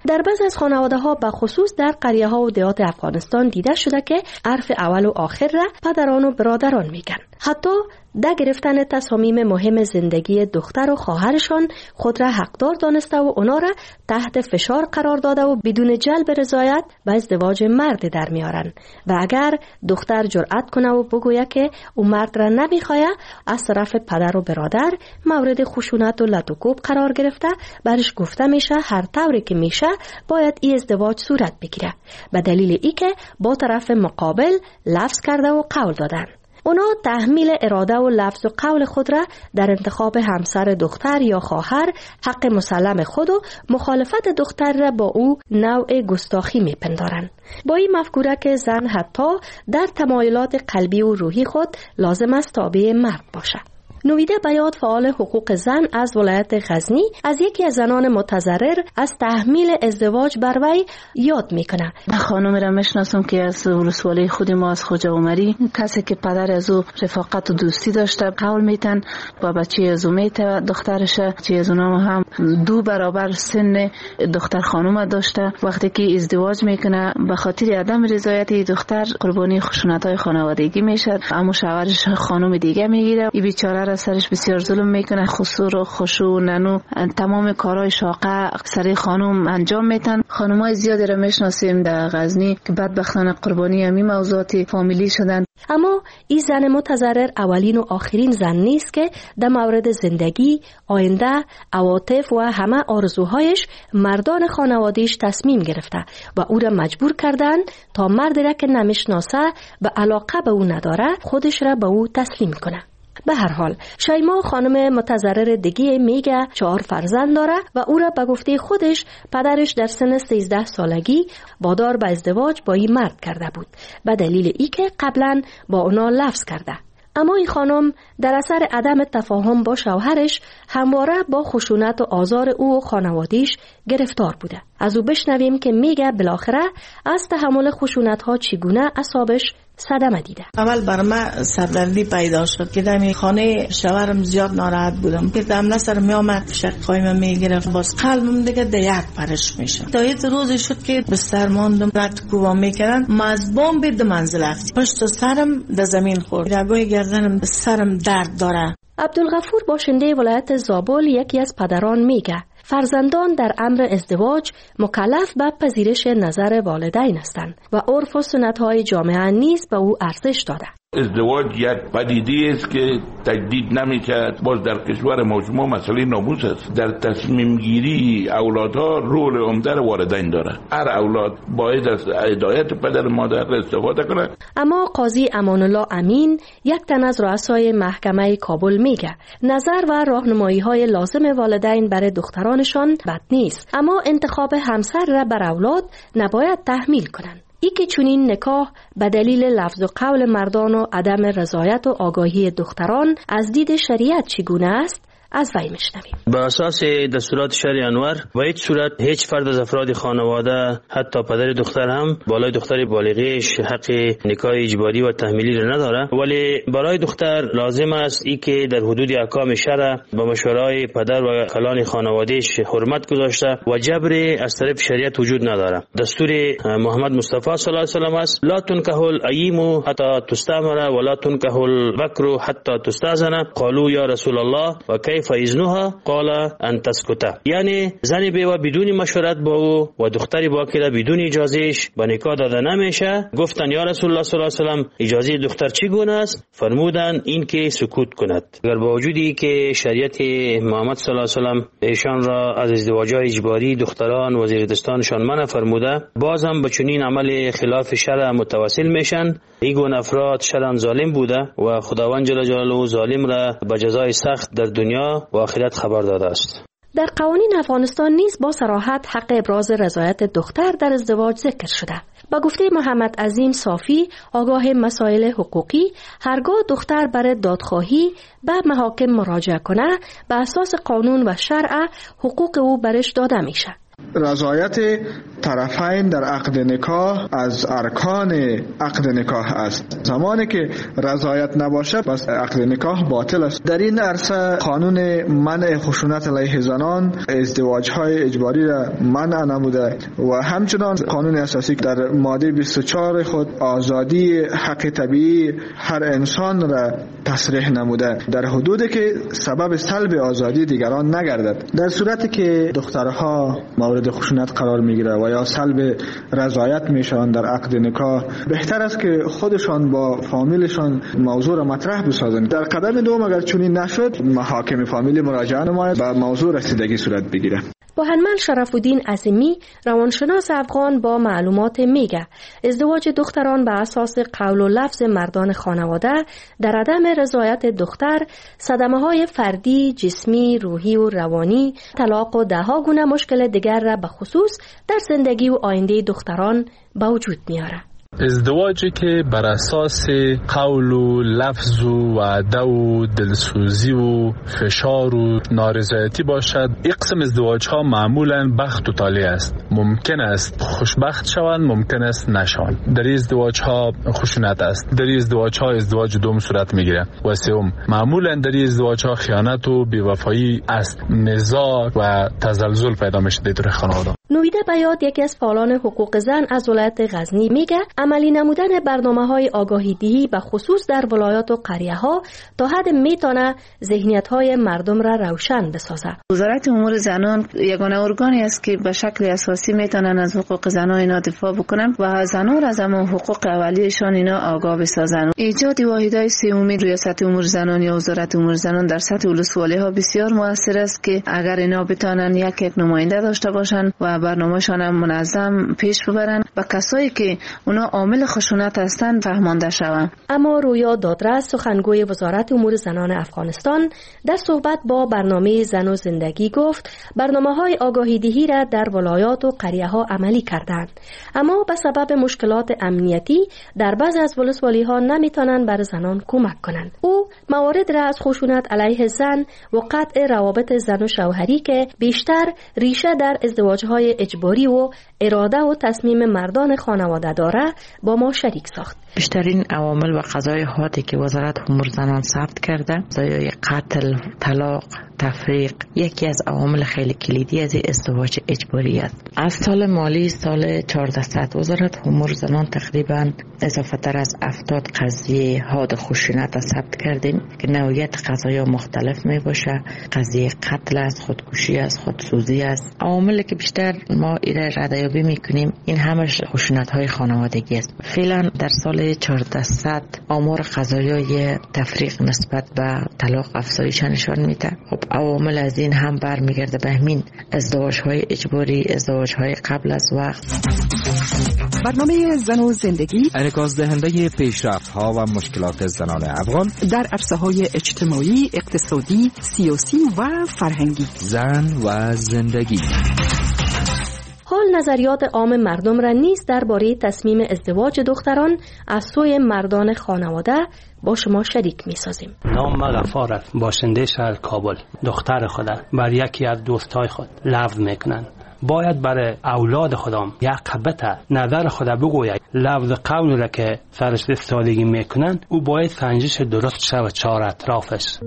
Speaker 4: در بعض از خانواده ها به خصوص در قریه ها و دیهات افغانستان دیده شده که حرف اول و آخر را پدران و برادران میگن. حتی در گرفتن تصامیم مهم زندگی دختر و خواهرشان خود را حقدار دانسته و اونا را تحت فشار قرار داده و بدون جلب رضایت به ازدواج مرد در میارن و اگر دختر جرأت کنه و بگویه که اون مرد را نمیخواه، از طرف پدر و برادر مورد خشونت و لط و کوب قرار گرفته برش گفته میشه هر طوری که میشه باید این ازدواج صورت بگیره به دلیل ای که با طرف مقابل لفظ کرده و قول دادن. اونا تحمیل اراده و لفظ و قول خود را در انتخاب همسر دختر یا خواهر حق مسلم خود و مخالفت دختر را با او نوع گستاخی میپندارن. با این مفکوره که زن حتی در تمایلات قلبی و روحی خود لازم است تابع مرد باشه. نویده بیات فعال حقوق زن از ولایت غزنی از یکی از زنان متضرر از تحمیل ازدواج بر وی یاد میکنه.
Speaker 23: خانم را میشناسم که از ولسوالی خود ما از خوجا عمری، کسی که پدر از او رفاقت و دوستی داشته قول میتن با بچه از او میته دخترشه، چه از اونها هم 2 برابر سن دختر خانم داشته. وقتی که ازدواج میکنه به خاطر عدم رضایت دختر قربانی خشونت‌های خانوادگی میشه، اما شوهرش خانم دیگه میگیره. این بیچاره سرش بسیار ظلم میکنه، خسور و خشوع ننو تمام کارهای شاقه سر خانم انجام میتن. خانمای زیادی را میشناسیم در غزنی که بدبختانه قربانی همین موضوعات فامیلی شدن.
Speaker 4: اما این زن متضرر اولین و آخرین زن نیست که در مورد زندگی، آینده، عواطف و همه آرزوهایش مردان خانوادهش تصمیم گرفته و او را مجبور کردن تا مردی را که نمیشناسه و علاقه به او نداره خودش را به او تسلیم کنه. به هر حال شیما خانم متضرر دیگه میگه 4 فرزند داره و او را به گفته خودش پدرش در سن 13 سالگی وادار به ازدواج با این مرد کرده بود به دلیل ای که قبلا با اونا لفظ کرده. اما این خانم در اثر عدم تفاهم با شوهرش همواره با خشونت و آزار او و خانوادیش گرفتار بوده. از او بشنویم که میگه بالاخره از تحمل خشونت ها چگونه اعصابش صدمه دیده.
Speaker 22: اول بر من سردردی پیدا شد که در خانه شوهرم زیاد ناراحت بودم که دم سر می آمد شقای من میگرفت، باز قلبم دیگه در یک پرش میشد. تا یک روز شد که بستر ماندم رد کوبا میکردن، مزبان به 2 منزل رفت، پشت سرم در زمین خورد، رگای گردنم سرم درد داره.
Speaker 4: عبدالغفور باشنده ولایت زابل یکی از پدران میگه فرزندان در امر ازدواج مکلف به پذیرش نظر والدین هستند و عرف و سنت‌های جامعه نیز به او ارزش داده.
Speaker 2: ازدواج یک پدیده است که تجدید نمی‌شود. باز در کشور ما شما مسئله ناموس است. در تصمیم گیری اولادها رول عمده والدین داره. هر اولاد باید از هدایت پدر و مادر استفاده کنه.
Speaker 4: اما قاضی امان الله امین یک تن از رؤسای محکمه کابل میگه نظر و راهنمایی‌های لازم والدین برای دخترانشان بد نیست، اما انتخاب همسر را بر اولاد نباید تحمیل کنند. ای که چنین نکاح به دلیل لفظ و قول مردان و عدم رضایت و آگاهی دختران از دید شریعت چگونه است از وی میشنویم.
Speaker 3: با اساس دستورات شرع انور و هیچ صورت هیچ فرد از افراد خانواده حتی پدر دختر هم بالای دختر بالغیش حق نکاح اجباری و تحمیلی را نداره، ولی برای دختر لازم است ای که در حدود احکام شرع با مشورای پدر و کلان خانوادهش حرمت گذاشته و جبر از طرف شریعت وجود نداره. دستور محمد مصطفی صلی الله علیه و آله است لا تنکح الاییم حتی تستعمر ولا تنکح البکر حتی تستأذن. قالوا یا رسول الله و کیف اذنها قال ان تسکت. یعنی زن بیوه بدون مشورت با او و دختری باکره بدون اجازهش به نکاح داده نمیشه. گفتن یا رسول الله صلی الله علیه و آله اجازه دختر چگونه است؟ فرمودن این که سکوت کند. اگر با وجودی که شریعت محمد صلی الله علیه و آله ایشان را از ازدواج‌های اجباری دختران و زیردستانشان منع فرموده، باز هم به چنین عمل خلاف شرع متوسل میشن. این گونه افراد شرعاً ظالم بوده و خداوند جل جلاله ظالم را به جزای سخت در دنیا و آخرت خبر داده است.
Speaker 4: در قوانین افغانستان نیز با صراحت حق ابراز رضایت دختر در ازدواج ذکر شده. با گفته محمد عظیم صافی آگاه مسائل حقوقی، هرگاه دختر برای دادخواهی به محاکم مراجعه کنه به اساس قانون و شرع حقوق او برش داده میشه.
Speaker 6: رضایت طرفین در عقد نکاح از ارکان عقد نکاح است. زمانی که رضایت نباشه بس عقد نکاح باطل است. در این عرصه قانون منع خشونت علیه زنان ازدواج‌های اجباری را منع نموده و همچنان قانون اساسی در ماده 24 خود آزادی حق طبیعی هر انسان را تصریح نموده در حدودی که سبب سلب آزادی دیگران نگردد. در صورتی که دخترها مورد خشونت قرار میگیره و یا سلب رضایت میشن در عقد نکاح، بهتر است که خودشان با فامیلشان موضوع را مطرح بسازن. در قدم دوم اگر چنین نشد، محاکم فامیلی مراجعه نماید و موضوع رسیدگی صورت بگیره.
Speaker 4: بوهنمل شرف الدین عظیمی روانشناس افغان با معلومات میگه ازدواج دختران به اساس قول و لفظ مردان خانواده در عدم رضایت دختر صدمه‌های فردی، جسمی، روحی و روانی، طلاق و ده‌ها گونه مشکل دیگر را به خصوص در زندگی و آینده دختران به وجود میاره.
Speaker 24: ازدواجی که بر اساس قول و لفظ و وعده و دلسوزی و فشار و نارضایتی باشد، این قسم ازدواج ها معمولا بخت و طالع است. ممکن است خوشبخت شوند، ممکن است نشوند. در این ازدواج ها خشونت است. در این ازدواج ها ازدواج دوم صورت میگیره. و سوم معمولا در این ازدواج ها خیانت و بی‌وفایی است. نزاع و تزلزل پیدا میشه در خانواده.
Speaker 4: نویده بیاد یکی از فعالان حقوق زن از ولایت غزنی میگه عملی نمودن برنامه‌های آگاهی دهی به خصوص در ولایات و قریه‌ها تا حد میتونه ذهنیت‌های مردم را روشن بسازه.
Speaker 23: وزارت امور زنان یگانه ارگانی است که به شکل اساسی میتونن از حقوق زنان اینا دفاع بکنن و زنان از همون حقوق اولیه‌شان اینا آگاه بسازن. ایجاد واحدهای سیومی ریاست امور زنان یا وزارت امور زنان در سطح ولسوالی‌ها بسیار موثر است که اگر اینا بتونن یک نماینده داشته باشن و برنامه‌شان هم منظم پیش ببرن و کسایی که اونا عامل خشونت هستند فهمانده شوند.
Speaker 4: اما رویا دادرس سخنگوی وزارت امور زنان افغانستان در صحبت با برنامه زن و زندگی گفت برنامه‌های آگاهی دهی را در ولایات و قریه‌ها عملی کردند، اما به سبب مشکلات امنیتی در بعضی از ولسوالی‌ها نمیتونن بر زنان کمک کنند. او موارد را از خشونت علیه زن و قطع روابط زن و شوهری که بیشتر ریشه در ازدواج‌های اجباری و اراده و تصمیم مردان خانواده داره با ما شریک ساخت.
Speaker 9: بیشترین عوامل و قضای حادی که وزارت امور زنان ثبت کرده، قضای قتل، طلاق، تفریق یکی از عوامل خیلی کلیدی از ازدواج اجباری است. از سال مالی سال 1400 وزارت امور زنان تقریبا اضافه تر از 70 قضیه حاد خشونت را ثبت کردیم که نوعیت قضایا مختلف می باشه. قضیه قتل است، خودکشی است، خودسوزی است. عواملی که بیشتر ما ایره ردیابی میکنیم این همش خشونت های خانوادگی است. فعلا در سال 1400 آمار قضایای تفریق نسبت به طلاق افزایش نشان میده. خب عوامل از این هم برمیگرده به همین ازدواج‌های اجباری، ازدواج‌های قبل از وقت.
Speaker 10: برنامه زن و زندگی
Speaker 13: انعکاس دهنده پیشرفت‌ها و مشکلات زنان افغان
Speaker 10: در عرصه‌های اجتماعی، اقتصادی، سیاسی و فرهنگی.
Speaker 13: زن و زندگی.
Speaker 4: حال نظریات عام مردم را نیز درباره تصمیم ازدواج دختران از سوی مردان خانواده با شما شریک می سازیم.
Speaker 25: نام غفار باشنده شهر کابل دختر خود بر یکی از دوستای خود لفظ میکنن. باید برای اولاد خودم یک قبطه نظر خود بگوید. لفظ قول را که سرش استفاده میکنن او باید سنجش درست شود چهار اطرافش.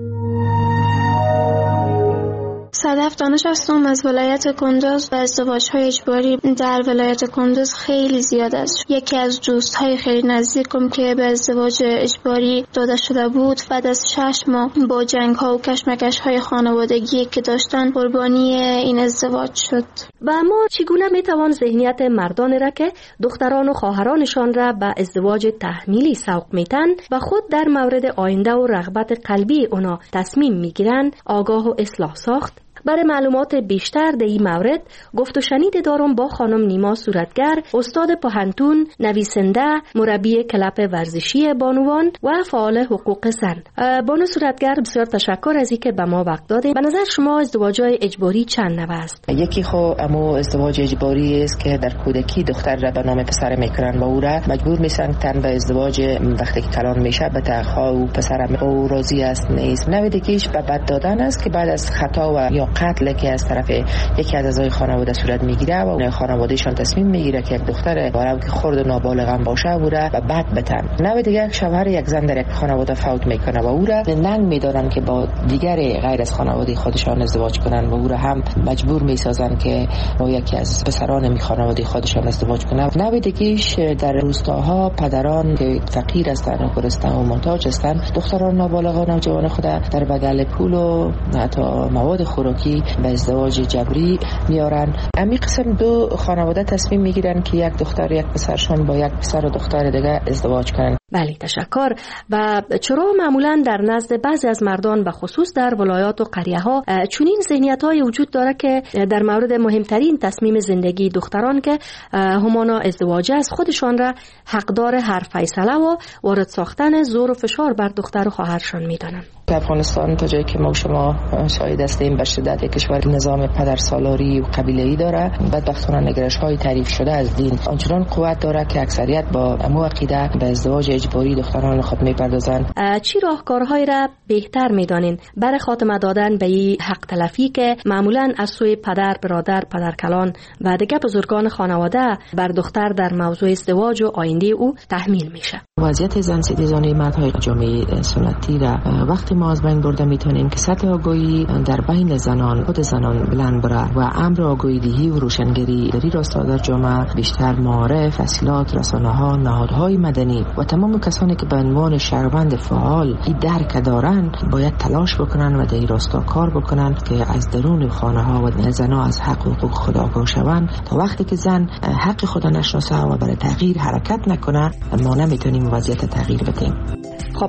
Speaker 26: صدف دانش هستم از ولایت کندوز و ازدواج‌های اجباری در ولایت کندوز خیلی زیاد است. یکی از دوست‌های خیلی نزدیکم که به ازدواج اجباری داده شده بود بعد از 6 ماه با جنگ‌ها و کشمکش‌های خانوادگی که داشتن قربانی این ازدواج شد.
Speaker 4: و اما چگونه میتوان ذهنیت مردان را که دختران و خواهرانشان را به ازدواج تحمیلی سوق میتن و خود در مورد آینده و رغبت قلبی اونا تصمیم میگیرند آگاه و اصلاح ساخت؟ برای معلومات بیشتر در این مورد گفت و شنید دارم با خانم نیما صورتگر، استاد پوهنتون، نویسنده، مربی کلب ورزشی بانوان و فعال حقوق زن. بانو صورتگر بسیار تشکر از اینکه به ما وقت دادید. به نظر شما ازدواج‌های اجباری چند نوع است؟
Speaker 27: یکی اما ازدواج اجباری است که در کودکی دختر را به نام پسر میکنن و او را مجبور میسازن به ازدواج وقتی که کلان میشه به تخا و پسر او راضی است نیست. نوع دیگه‌اش به بد دادن است که بعد از خطا و یا قتل که از طرف یکی از اعضای خانواده صورت میگیره و خانوادهشان تصمیم میگیره که یک دختر ولو که خرد و نابالغ هم باشه بوده و بعد بتن. نوید دیگه یک شوهر یک زن در یک خانواده فوت میکنه و او را ننگ میدارن که با دیگر غیر از خانواده خودشان ازدواج کنن و او را هم مجبور میسازن که با یکی از پسران خانواده خودشان ازدواج کنن. نوید دیگهش در روستاها پدران که فقیر هستند و گرسنه و محتاج هستند دختران نابالغ و نوجوان خود در بدل پول و حتی مواد خوراکی به ازدواج جبری میارن. همین قسم دو خانواده تصمیم میگیرن که یک دختر یک پسرشان با یک پسر و دختر دیگه ازدواج کنن.
Speaker 4: بله تشکر. و چرا معمولا در نزد بعضی از مردان به خصوص در ولایات و قریه ها چنین ذهنیت های وجود داره که در مورد مهمترین تصمیم زندگی دختران که همانا ازدواج از خودشان را حقدار هر فیصله و وارد ساختن زور و فشار بر دختر و خواهرشان میدانند؟
Speaker 27: افغانستان تا جایی که ما شما شاهد هستیم به شدت کشور نظام پدرسالاری و قبیله‌ای داره. بدبختانه نگرش‌های تعریف شده از دین آنچنان قوت داره که اکثریت با امو عقیده به ازدواج اجباری دختران خود میپردازند.
Speaker 4: چی راهکارهایی را بهتر میدانین برای خاتمه دادن به این حق تلفی که معمولا از سوی پدر، برادر، پدرکلان و دیگر بزرگان خانواده بر دختر در موضوع ازدواج و آینده او تحمیل میشه؟
Speaker 27: وضعیت زن ستیزانه مردهای جامعه سنتی را وقتی ما از بین برده میتونیم که سطح آگاهی در بین زنان خود زنان بلند بره و امر آگاهی دهی و روشنگری در این راستا در جامعه بیشتر معارف، اصلاحات، رسانه‌ها، نهادهای مدنی و تمام کسانی که به عنوان شهروند فعال این درک دارن باید تلاش بکنن و در این راستا کار بکنن که از درون خانه‌ها و زنها از حق و حقوق خود آگاه شوند. تا وقتی که زن حق خود نشناسه و برای تغییر حرکت نکنه ما نمیتونیم وضعیت تغییر بدیم.
Speaker 4: خب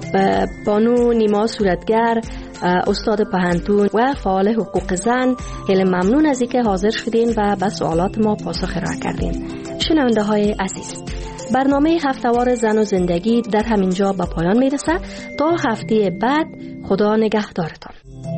Speaker 4: بانو نیما صورتگر، استاد پهنتون و فعال حقوق زن، خیلی ممنون از اینکه حاضر شدین و به سوالات ما پاسخ ارائه کردین. شنونده های عزیز، برنامه هفتهوار زن و زندگی در همینجا به پایان میرسه. تا هفته بعد خدا نگهدارتان.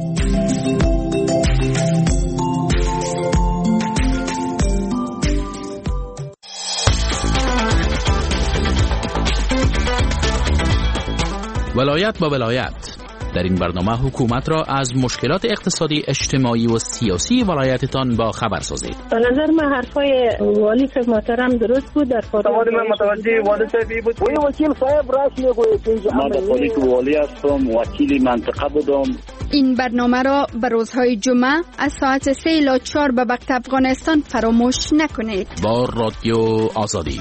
Speaker 8: ولایت با ولایت. در این برنامه حکومت را از مشکلات اقتصادی، اجتماعی و سیاسی ولایتتان با خبر سازید.
Speaker 11: به نظر من حرفای والی صاحب محترم درست بود. در
Speaker 14: سوال من متوجه والی صاحبی بود. وکیل صاحب راست میگوید که من در والی هستم، وکیل منطقه بودم.
Speaker 15: این برنامه را به روزهای جمعه از ساعت 3 الی 4 به وقت افغانستان فراموش نکنید.
Speaker 8: با رادیو آزادی.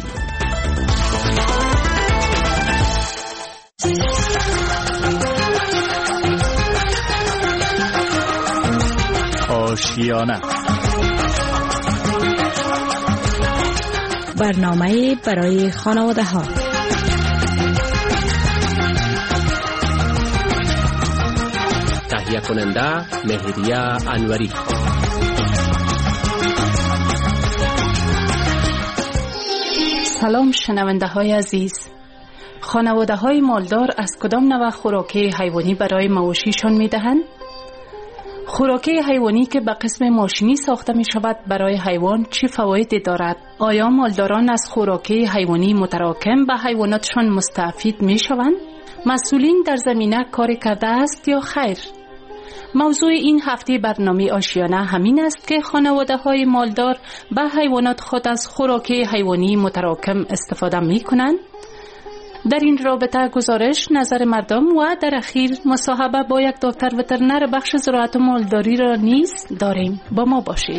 Speaker 8: آشیانه،
Speaker 16: برنامه برای خانواده ها.
Speaker 8: تهیه کننده مهریه انوری.
Speaker 17: سلام شنونده های عزیز. خانواده های مالدار از کدام نوع خوراکی حیوانی برای مواشیشان می دهند؟ خوراکی حیوانی که به قسم ماشینی ساخته می شود برای حیوان چه فوایدی دارد؟ آیا مالداران از خوراکی حیوانی متراکم به حیواناتشان مستفید می شوند؟ مسئولین در زمینه کاری کرده است یا خیر؟ موضوع این هفته برنامه آشیانه همین است که خانواده های مالدار به حیوانات خود از خوراکی حیوانی متراکم استفاده می کنند؟ در این رابطه گزارش، نظر مردم و در اخیر مصاحبه با یک دکتر وترنر بخش زراعت و مالداری را نیز داریم. با ما باشید.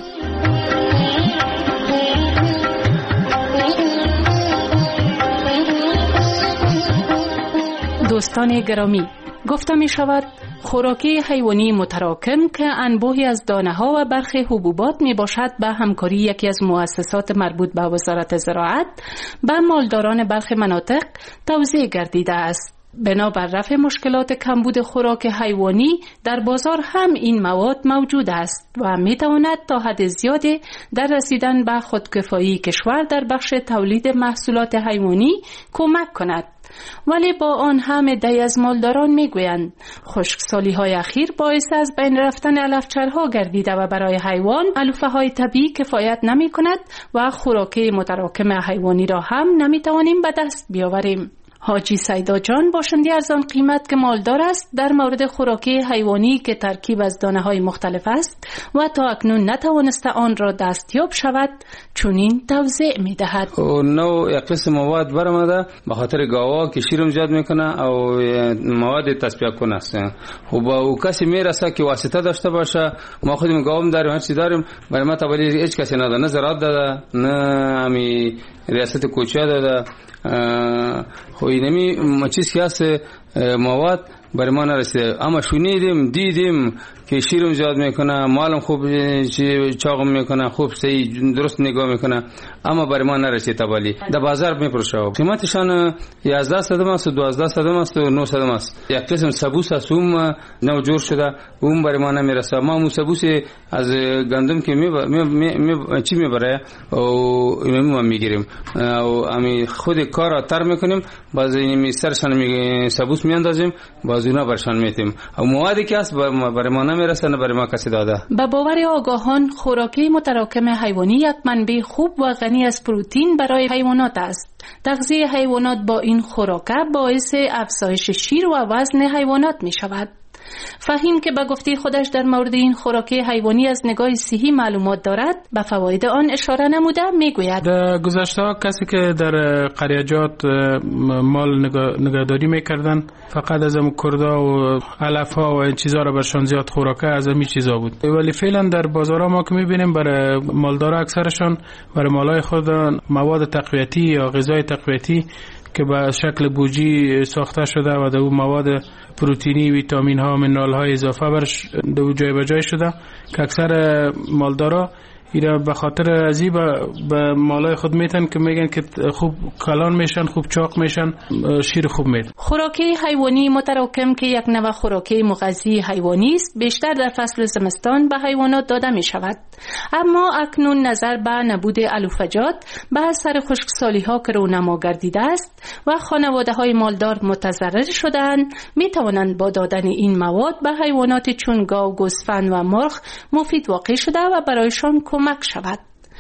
Speaker 17: دوستان گرامی، گفته می شود خوراکی حیوانی متراکم که انبوهی از دانه ها و برخی حبوبات می باشد به همکاری یکی از مؤسسات مربوط به وزارت زراعت به مالداران برخی مناطق توزیع گردیده است. بنابر رفع مشکلات کمبود خوراک حیوانی در بازار هم این مواد موجود است و می تواند تا حد زیادی در رسیدن به خودکفایی کشور در بخش تولید محصولات حیوانی کمک کند. ولی با آن هم عده‌ای از مالداران میگویند خشکسالی های اخیر باعث از بین رفتن علفچرها گردیده و برای حیوان علوفه های طبیعی کفایت نمی کند و خوراکی متراکم حیوانی را هم نمی توانیم به دست بیاوریم. حاجی سیدا جان باشنده ارزان قیمت که مالدار است در مورد خوراکی حیوانی که ترکیب از دانه‌های مختلف است و تا اکنون نتوانسته آن را دستیاب شود چنین توضیح می‌دهد.
Speaker 1: نوع قسم مواد برآمده به خاطر گاوا که شیر ایجاد میکنه او مواد تصفیه کنه است. و با او کسی میرسه که واسطه داشته باشه. ما خودمون گاوم داریم، هر چی داریم، برای ما تولی هیچ کسی نداره، نه زراعت داده نه امی ریاست کوچه داده. خو اینمی چیز که هست مواد برای ما نرسیده، اما شنیدیم دیدیم که شیرم زیاد میکنه، مالم خوب چاقم میکنه، خوب صحیح درست نگاه میکنه، اما برای ما نرسیده. ولی در بازار میپروشه، قیمتشان 11 صدم است، 12 صدم است و 9 صدم است. یک قسم سبوس است اون نو جور شده، اون برای ما نمیرسه. ما اون سبوس از گندم که چی میبره و ما میگیریم و امی خود کار را تر میکنیم، باز این سرشان سبوس میاندازیم، باز اونا برشان میتیم. و موادی که است برای ما نمیرسه، نه برای ما کسی داده.
Speaker 17: به باور آگاهان خوراکی متراکم حیوانی یک منبع خوب و غنی از پروتئین برای حیوانات است. تغذیه حیوانات با این خوراک باعث افزایش شیر و وزن حیوانات می شود. فهیم که به گفته خودش در مورد این خوراکی حیوانی از نگاه صحی معلومات دارد، به فواید آن اشاره نموده میگوید.
Speaker 5: در گذشته کسی که در قریجات مال نگهداری میکردن فقط از هم کردا و علف ها و این چیزا را برشان زیاد خوراکه از همین چیزا بود. ولی فعلا در بازارها ما که میبینیم برای مالدارا اکثرشان برای مالای خود مواد تقویتی یا غذای تقویتی که به شکل بوجی ساخته شده و در اون مواد پروتئینی، ویتامین ها، منرال های اضافه برش در جای به جای شده که اکثر مالدارا اینا به خاطر ازی به مالای خود میتن که میگن که خوب کلان میشن، خوب چاق میشن، شیر خوب میدن.
Speaker 17: خوراکی حیوانی متراکم که یک نوع خوراکی مغذی حیوانی است، بیشتر در فصل زمستان به حیوانات داده می شود. اما اکنون نظر به نبود علوفجات به اثر خشکسالی ها که رونما گردیده است و خانواده های مالدار متضرر شدند، می توانند با دادن این مواد به حیوانات چون گاو، گوسفند و مرغ مفید واقع شده و برایشان کمک شود.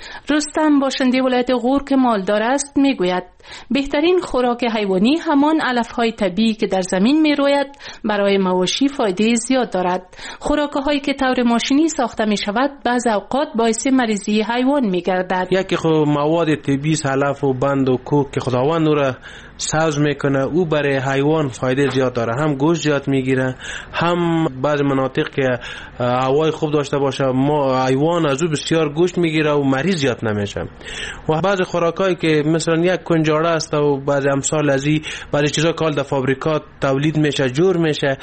Speaker 17: رستم باشنده ولایت غور که مالدار است میگوید بهترین خوراک حیوانی همان علفهای طبیعی که در زمین میروید برای مواشی فایده زیاد دارد. خوراک‌هایی که طور ماشینی ساخته می شود بعض اوقات باعث مریضی حیوان می گردد.
Speaker 5: یکی خو مواد طبیعی علف و بند و کوک که خداوند او را سبز میکنه، او برای حیوان فایده زیاد داره. هم گوشت زیاد میگیره، هم بعض مناطق که هوای خوب داشته باشه ما حیوان از او بسیار گوشت میگیره و مریض زیاد نمیشه. و بعض خوراکایی که مثلا یک کنجاړه است و بعض امثال ازی بعض چیزا کال در فابریکات تولید میشه، جور میشه،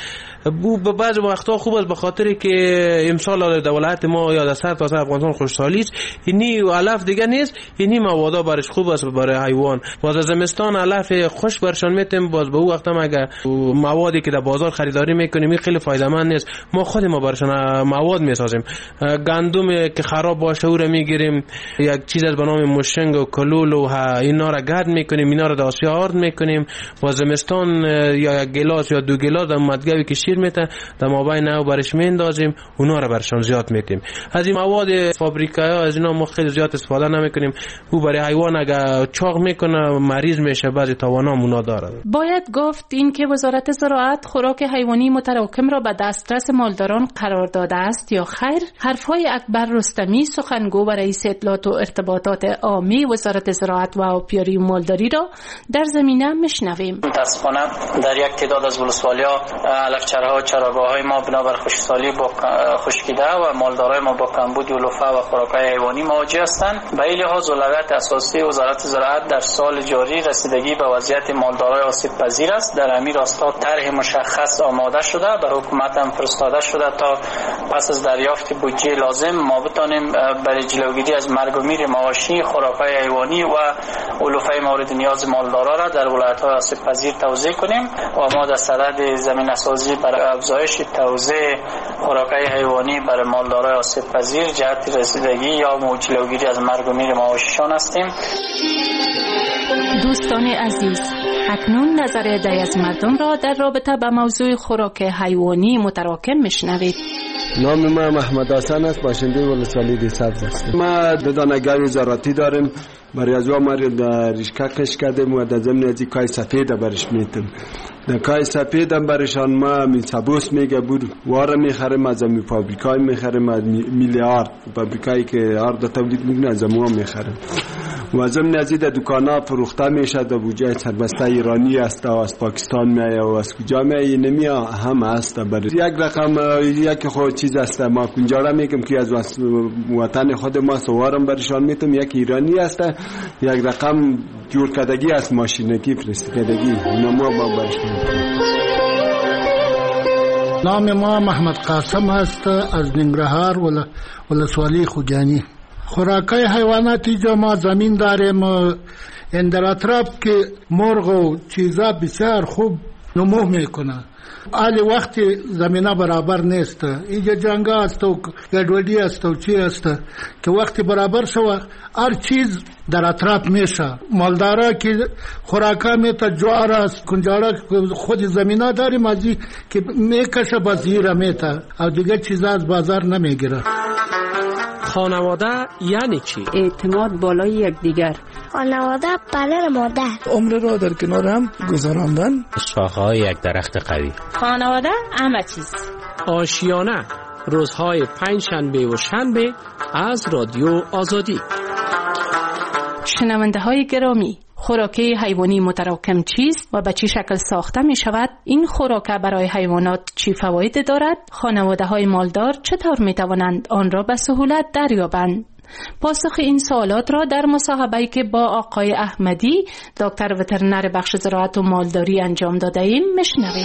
Speaker 5: به بعض وقتا خوب است به خاطر که امسال دولت ما یا در سر تا سر افغانستان خوشحالی است، اینی علف دیگه نیست، اینی موادا برش خوب است برای حیوان. باز از زمستان علف خوش برشان میتیم، باز به او وقتا اگه موادی که در بازار خریداری میکنیم خیلی فایده‌مند نیست، ما خود ما برشان مواد میسازیم. گندم که خراب باشه او رو میگیریم، یک چیز از به نام مشنگ و کلول و اینا را گرد میکنیم، اینا را در آسیا آرد میکنیم. باز زمستان یا یک گلاس یا دو گلاس در مدگوی که شیر میته در مابین او برش میندازیم، اونا را برشان زیاد میتیم. از این مواد فابریکایی از اینا ما خیلی زیاد استفاده نمیکنیم، او برای حیوان اگه چاق میکنه مریض میشه، بعضی تاوانا اونا داره.
Speaker 17: باید گفت این که وزارت زراعت خوراک حیوانی متراکم را به دسترس مالداران قرار داده است یا خیر؟ حرفهای اکبر رستمی سخنگو و رئیس اطلاعات و ارتباطات عامی وزارت زراعت و آبیاری و مالداری را در زمینه میشنویم.
Speaker 7: متاسفانه در یک تعداد از ولسوالی‌ها علفچرها و چراگاه‌های ما بنابر خشکسالی با خشکیده و مالدارای ما با کمبود علوفه و خوراک‌های حیوانی مواجه هستند. به این لحاظ اولویت اساسی وزارت زراعت در سال جاری رسیدگی به وضعیت مالدارای آسیب پذیر است. در امیر راستا طرح مشخص آماده شده، به حکومت هم فرستاده شده تا پس از دریافت بودجه لازم ما بتانیم برای جلوگیری از مرگ و میر مواشی، خوراک‌های حیوانی و علوفه مورد نیاز مالدارا را در ولایت‌های آسیب پذیر توزیع کنیم و ما در صدد زمینه‌سازی برای افزایش توزیع خوراک‌های حیوانی برای مالدارای آسیب پذیر جهت رسیدگی یا جلوگیری از مرگ و میر مواشیشان هستیم.
Speaker 17: دوستان عزیز، اکنون نظر عده‌ای از مردم را در رابطه با موضوع خوراک حیوانی متراکم میشنوید.
Speaker 2: نام من محمد حسن است، باشنده ولسوالی دی سبز است. ما بدانه گاوی زراعتی داریم، برای از ما ریشکه کش کردیم و در ضمن از کای سفید برش میتیم. در کای سفید هم برشان ما میسبوس میگه بود واره میخریم، از می فابریکای میخریم، از میلیارد فابریکایی که آرد تولید میکنه از ما میخریم. و ضمن از در دکانا فروخته میشه، در بوجه سربسته ایرانی است و از پاکستان میایه و از کجا میایه نمیا هم است. برای یک رقم یک خود چیز است، ما کنجاره میگم که از وطن خود ما سوارم برشان میتم، یک ایرانی است، یک رقم جور کردگی است، ماشینکی فرستادگی نما با برشان.
Speaker 12: نام ما محمد قاسم است، از ننگرهار ولسوالی خوجانی. خوراکای حیواناتی جو ما زمین داریم، در اطراف که مرغ و چیزا بسیار خوب نمو میکنه. آلی وقت زمینه برابر نیست، اینجا جنگ است و گډوډي است و چی است که وقت برابر شو هر چیز در اطراف میشه. مالدارا که خوراکا میتا جوار است، کنجارا خود زمینه داریم ازی که میکشه بازیره میتا و دیگه چیز از بازار نمیگیره.
Speaker 18: خانواده یعنی چی؟
Speaker 19: اعتماد بالای یکدیگر.
Speaker 20: خانواده پدر مادر.
Speaker 21: عمر را در کنار هم گذراندن.
Speaker 22: شاخه‌های یک درخت قوی.
Speaker 20: خانواده همه چیز.
Speaker 18: آشیانه روزهای پنجشنبه و شنبه از رادیو آزادی.
Speaker 17: شنونده های گرامی، خوراک حیوانی متراکم چیست و به چه شکل ساخته می شود؟ این خوراک برای حیوانات چه فواید دارد؟ خانواده های مالدار چطور می توانند آن را به سهولت دریابند؟ پاسخ این سوالات را در مصاحبه‌ای که با آقای احمدی، دکتر وترنر بخش زراعت و مالداری انجام داده ایم میشنوید.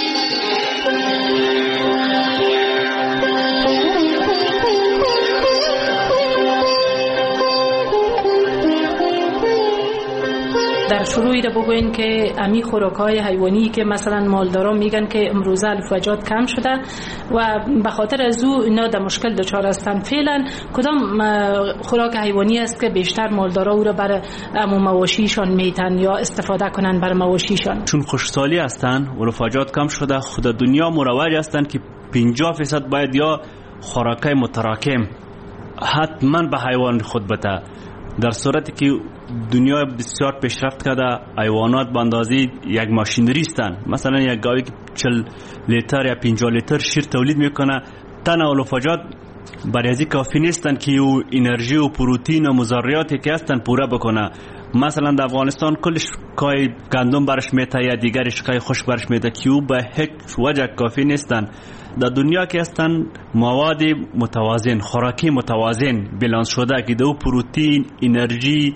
Speaker 17: در شروعی را بگوین که امی خوراک‌های حیوانی که مثلا مالدارا میگن که امروزه الفجات کم شده و به خاطر از او اینا در مشکل دچار هستند، فعلا کدام خوراک حیوانی است که بیشتر مالدارا او را برای مواشیشان میتن یا استفاده کنن برای مواشیشان؟
Speaker 3: چون خشکسالی هستند و الفجات کم شده، خود دنیا مروج هستند که 50% باید یا خوراکای متراکم حتما به حیوان خود بده. در صورتی که دنیا بسیار پیشرفت کرده، حیوانات به اندازه یک ماشینری هستند. مثلا یک گاوی که 40 لیتر یا 50 لیتر شیر تولید میکنه، تن الفجات برای ازی کافی نیستند که او انرژی و پروتئین و مضریاتی که هستند پوره بکنه. مثلا در افغانستان کلش کای گندم برش میته یا دیگرش کای خشک برش میته که او به هیچ وجه کافی نیستند. در دنیا که هستند مواد متوازن، خوراکی متوازن بالانس شده که دو پروتئین، انرژی،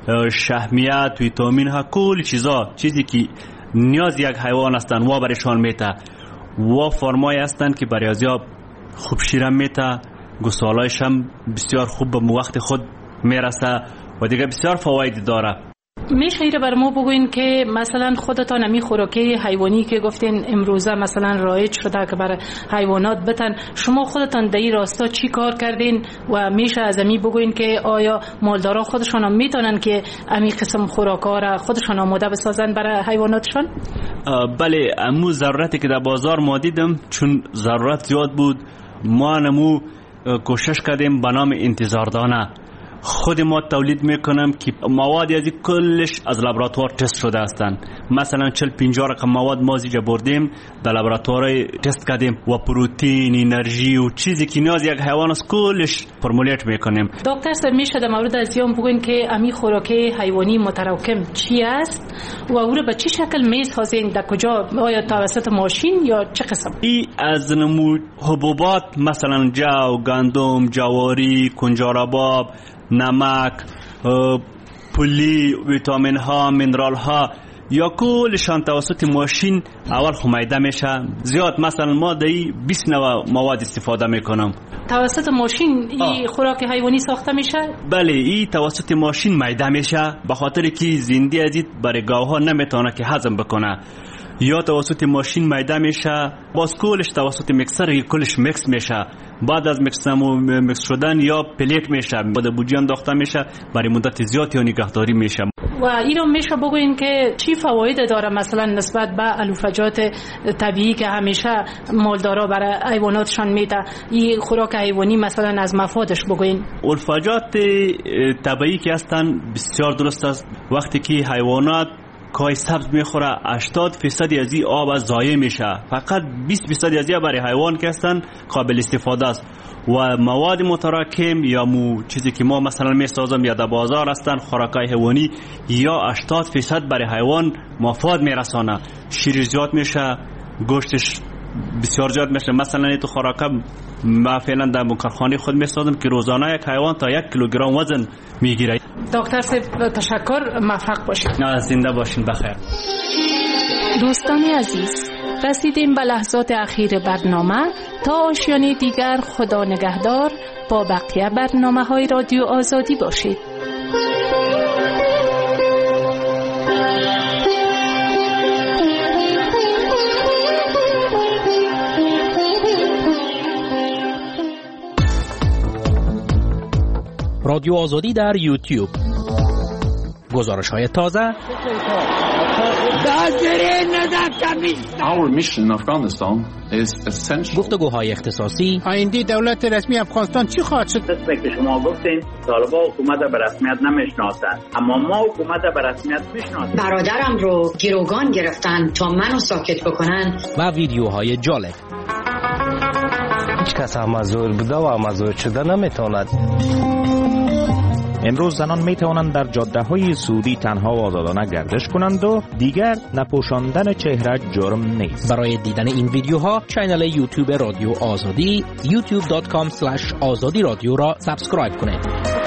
Speaker 3: شحمیات، ویتامین ها، کل چیزی که نیاز یک حیوان هستند و برشان میته و فرمای هستند که برای ازیاب خوب شیرم میته، گسالایش هم بسیار خوب به وقت خود میرسه و دیگه بسیار فواید داره.
Speaker 17: میشه ایره بر ما بگوین که مثلا خودتان امی خوراکی حیوانی که گفتین امروزه مثلا رایج شده که برای حیوانات بتن، شما خودتان در این راستا چی کار کردین و میشه از امی بگوین که آیا مالدارا خودشان هم میتونن که امی قسم خوراکا را خودشان آماده بسازن برای حیواناتشان؟
Speaker 3: بله، امو ضرورتی که در بازار ما دیدم چون ضرورت زیاد بود، ما نمو کوشش کردیم به نام انتظاردانه خود ما تولید میکنم که مواد از کلش از لابراتوار تست شده هستند. مثلا 40-50 رقم مواد ما زیجا بردیم در لابراتوار تست کردیم و پروتئین، انرژی و چیزی که نیاز یک حیوان است کلش فرمولیت میکنیم.
Speaker 17: دکتر صاحب میشه در مورد از یام بگوین که امی خوراکی حیوانی متراکم چی است و او رو به چه شکل میسازین؟ در کجا؟ آیا توسط ماشین یا چه قسم؟
Speaker 3: ای از نمو حبوبات مثلا جو، گندم، جواری، کنجاراباب، نمک، پلی، ویتامین ها، منرال ها یا کلشان توسط ماشین اول خمیده میشه. زیاد مثلا ما دایی 20 نوع مواد استفاده میکنم.
Speaker 17: توسط ماشین این خوراک حیوانی ساخته میشه؟
Speaker 3: بله، این توسط ماشین میده میشه به خاطر که زنده ازید برای گاوها نمیتونه که هضم بکنه.
Speaker 6: یا توسط ماشین میده میشه، باز کلش توسط میکسر کلش میکس میشه. بعد از میکس شدن یا پلیت میشه، بعد بوجی انداخته میشه، برای مدت زیادی نگهداری میشه.
Speaker 17: و این رو میشه بگوین که چی فواید داره مثلا نسبت به علوفجات طبیعی که همیشه مالدارا برای حیواناتشان میده؟ این خوراک حیوانی مثلا از مفادش بگوین.
Speaker 6: علوفجات طبیعی که هستن بسیار درست است. وقتی که حیوانات کای سبز میخوره 80% از این آب از ضایع میشه، فقط 20% از این برای حیوان که هستن قابل استفاده است. و مواد متراکم یا چیزی که ما مثلا میسازم یا در بازار هستن خوراکای حیوانی یا 80% برای حیوان مفاد میرسانه. شیر زیاد میشه، گوشتش بسیار زیاد میشه. مثلا تو خوراکم ما فعلا در کارخانه خود میسازم که روزانه یک حیوان تا 1 کیلوگرم وزن میگیره.
Speaker 17: دکتر صاحب تشکر، موفق باشید.
Speaker 6: زنده باشین، بخیر.
Speaker 17: دوستان عزیز، رسیدیم به لحظات اخیر برنامه. تا آشیانه دیگر خدا نگهدار. با بقیه برنامه‌های رادیو آزادی باشید.
Speaker 8: رادیو آزادی در یوتیوب. گزارش‌های تازه.
Speaker 9: Our mission in Afghanistan is essential.
Speaker 8: گفتگوهای اختصاصی.
Speaker 10: آینده دولت رسمی افغانستان چی خواهد شد؟
Speaker 13: که شما گفتین طالبان حکومت به رسمیت نمیشناسند، اما ما حکومت به رسمیت میشناسیم.
Speaker 23: برادرم رو گروگان گرفتن تا منو ساکت بکنن.
Speaker 8: و ویدیوهای جالب.
Speaker 24: هیچ کس مزور بوده و مزور شده نمیتواند.
Speaker 25: امروز زنان می توانند در جاده‌های سعودی تنها و آزادانه گردش کنند و دیگر نپوشاندن چهره جرم نیست.
Speaker 8: برای دیدن این ویدیوها کانال یوتیوب رادیو آزادی youtube.com/azadi radio را سابسکرایب کنید.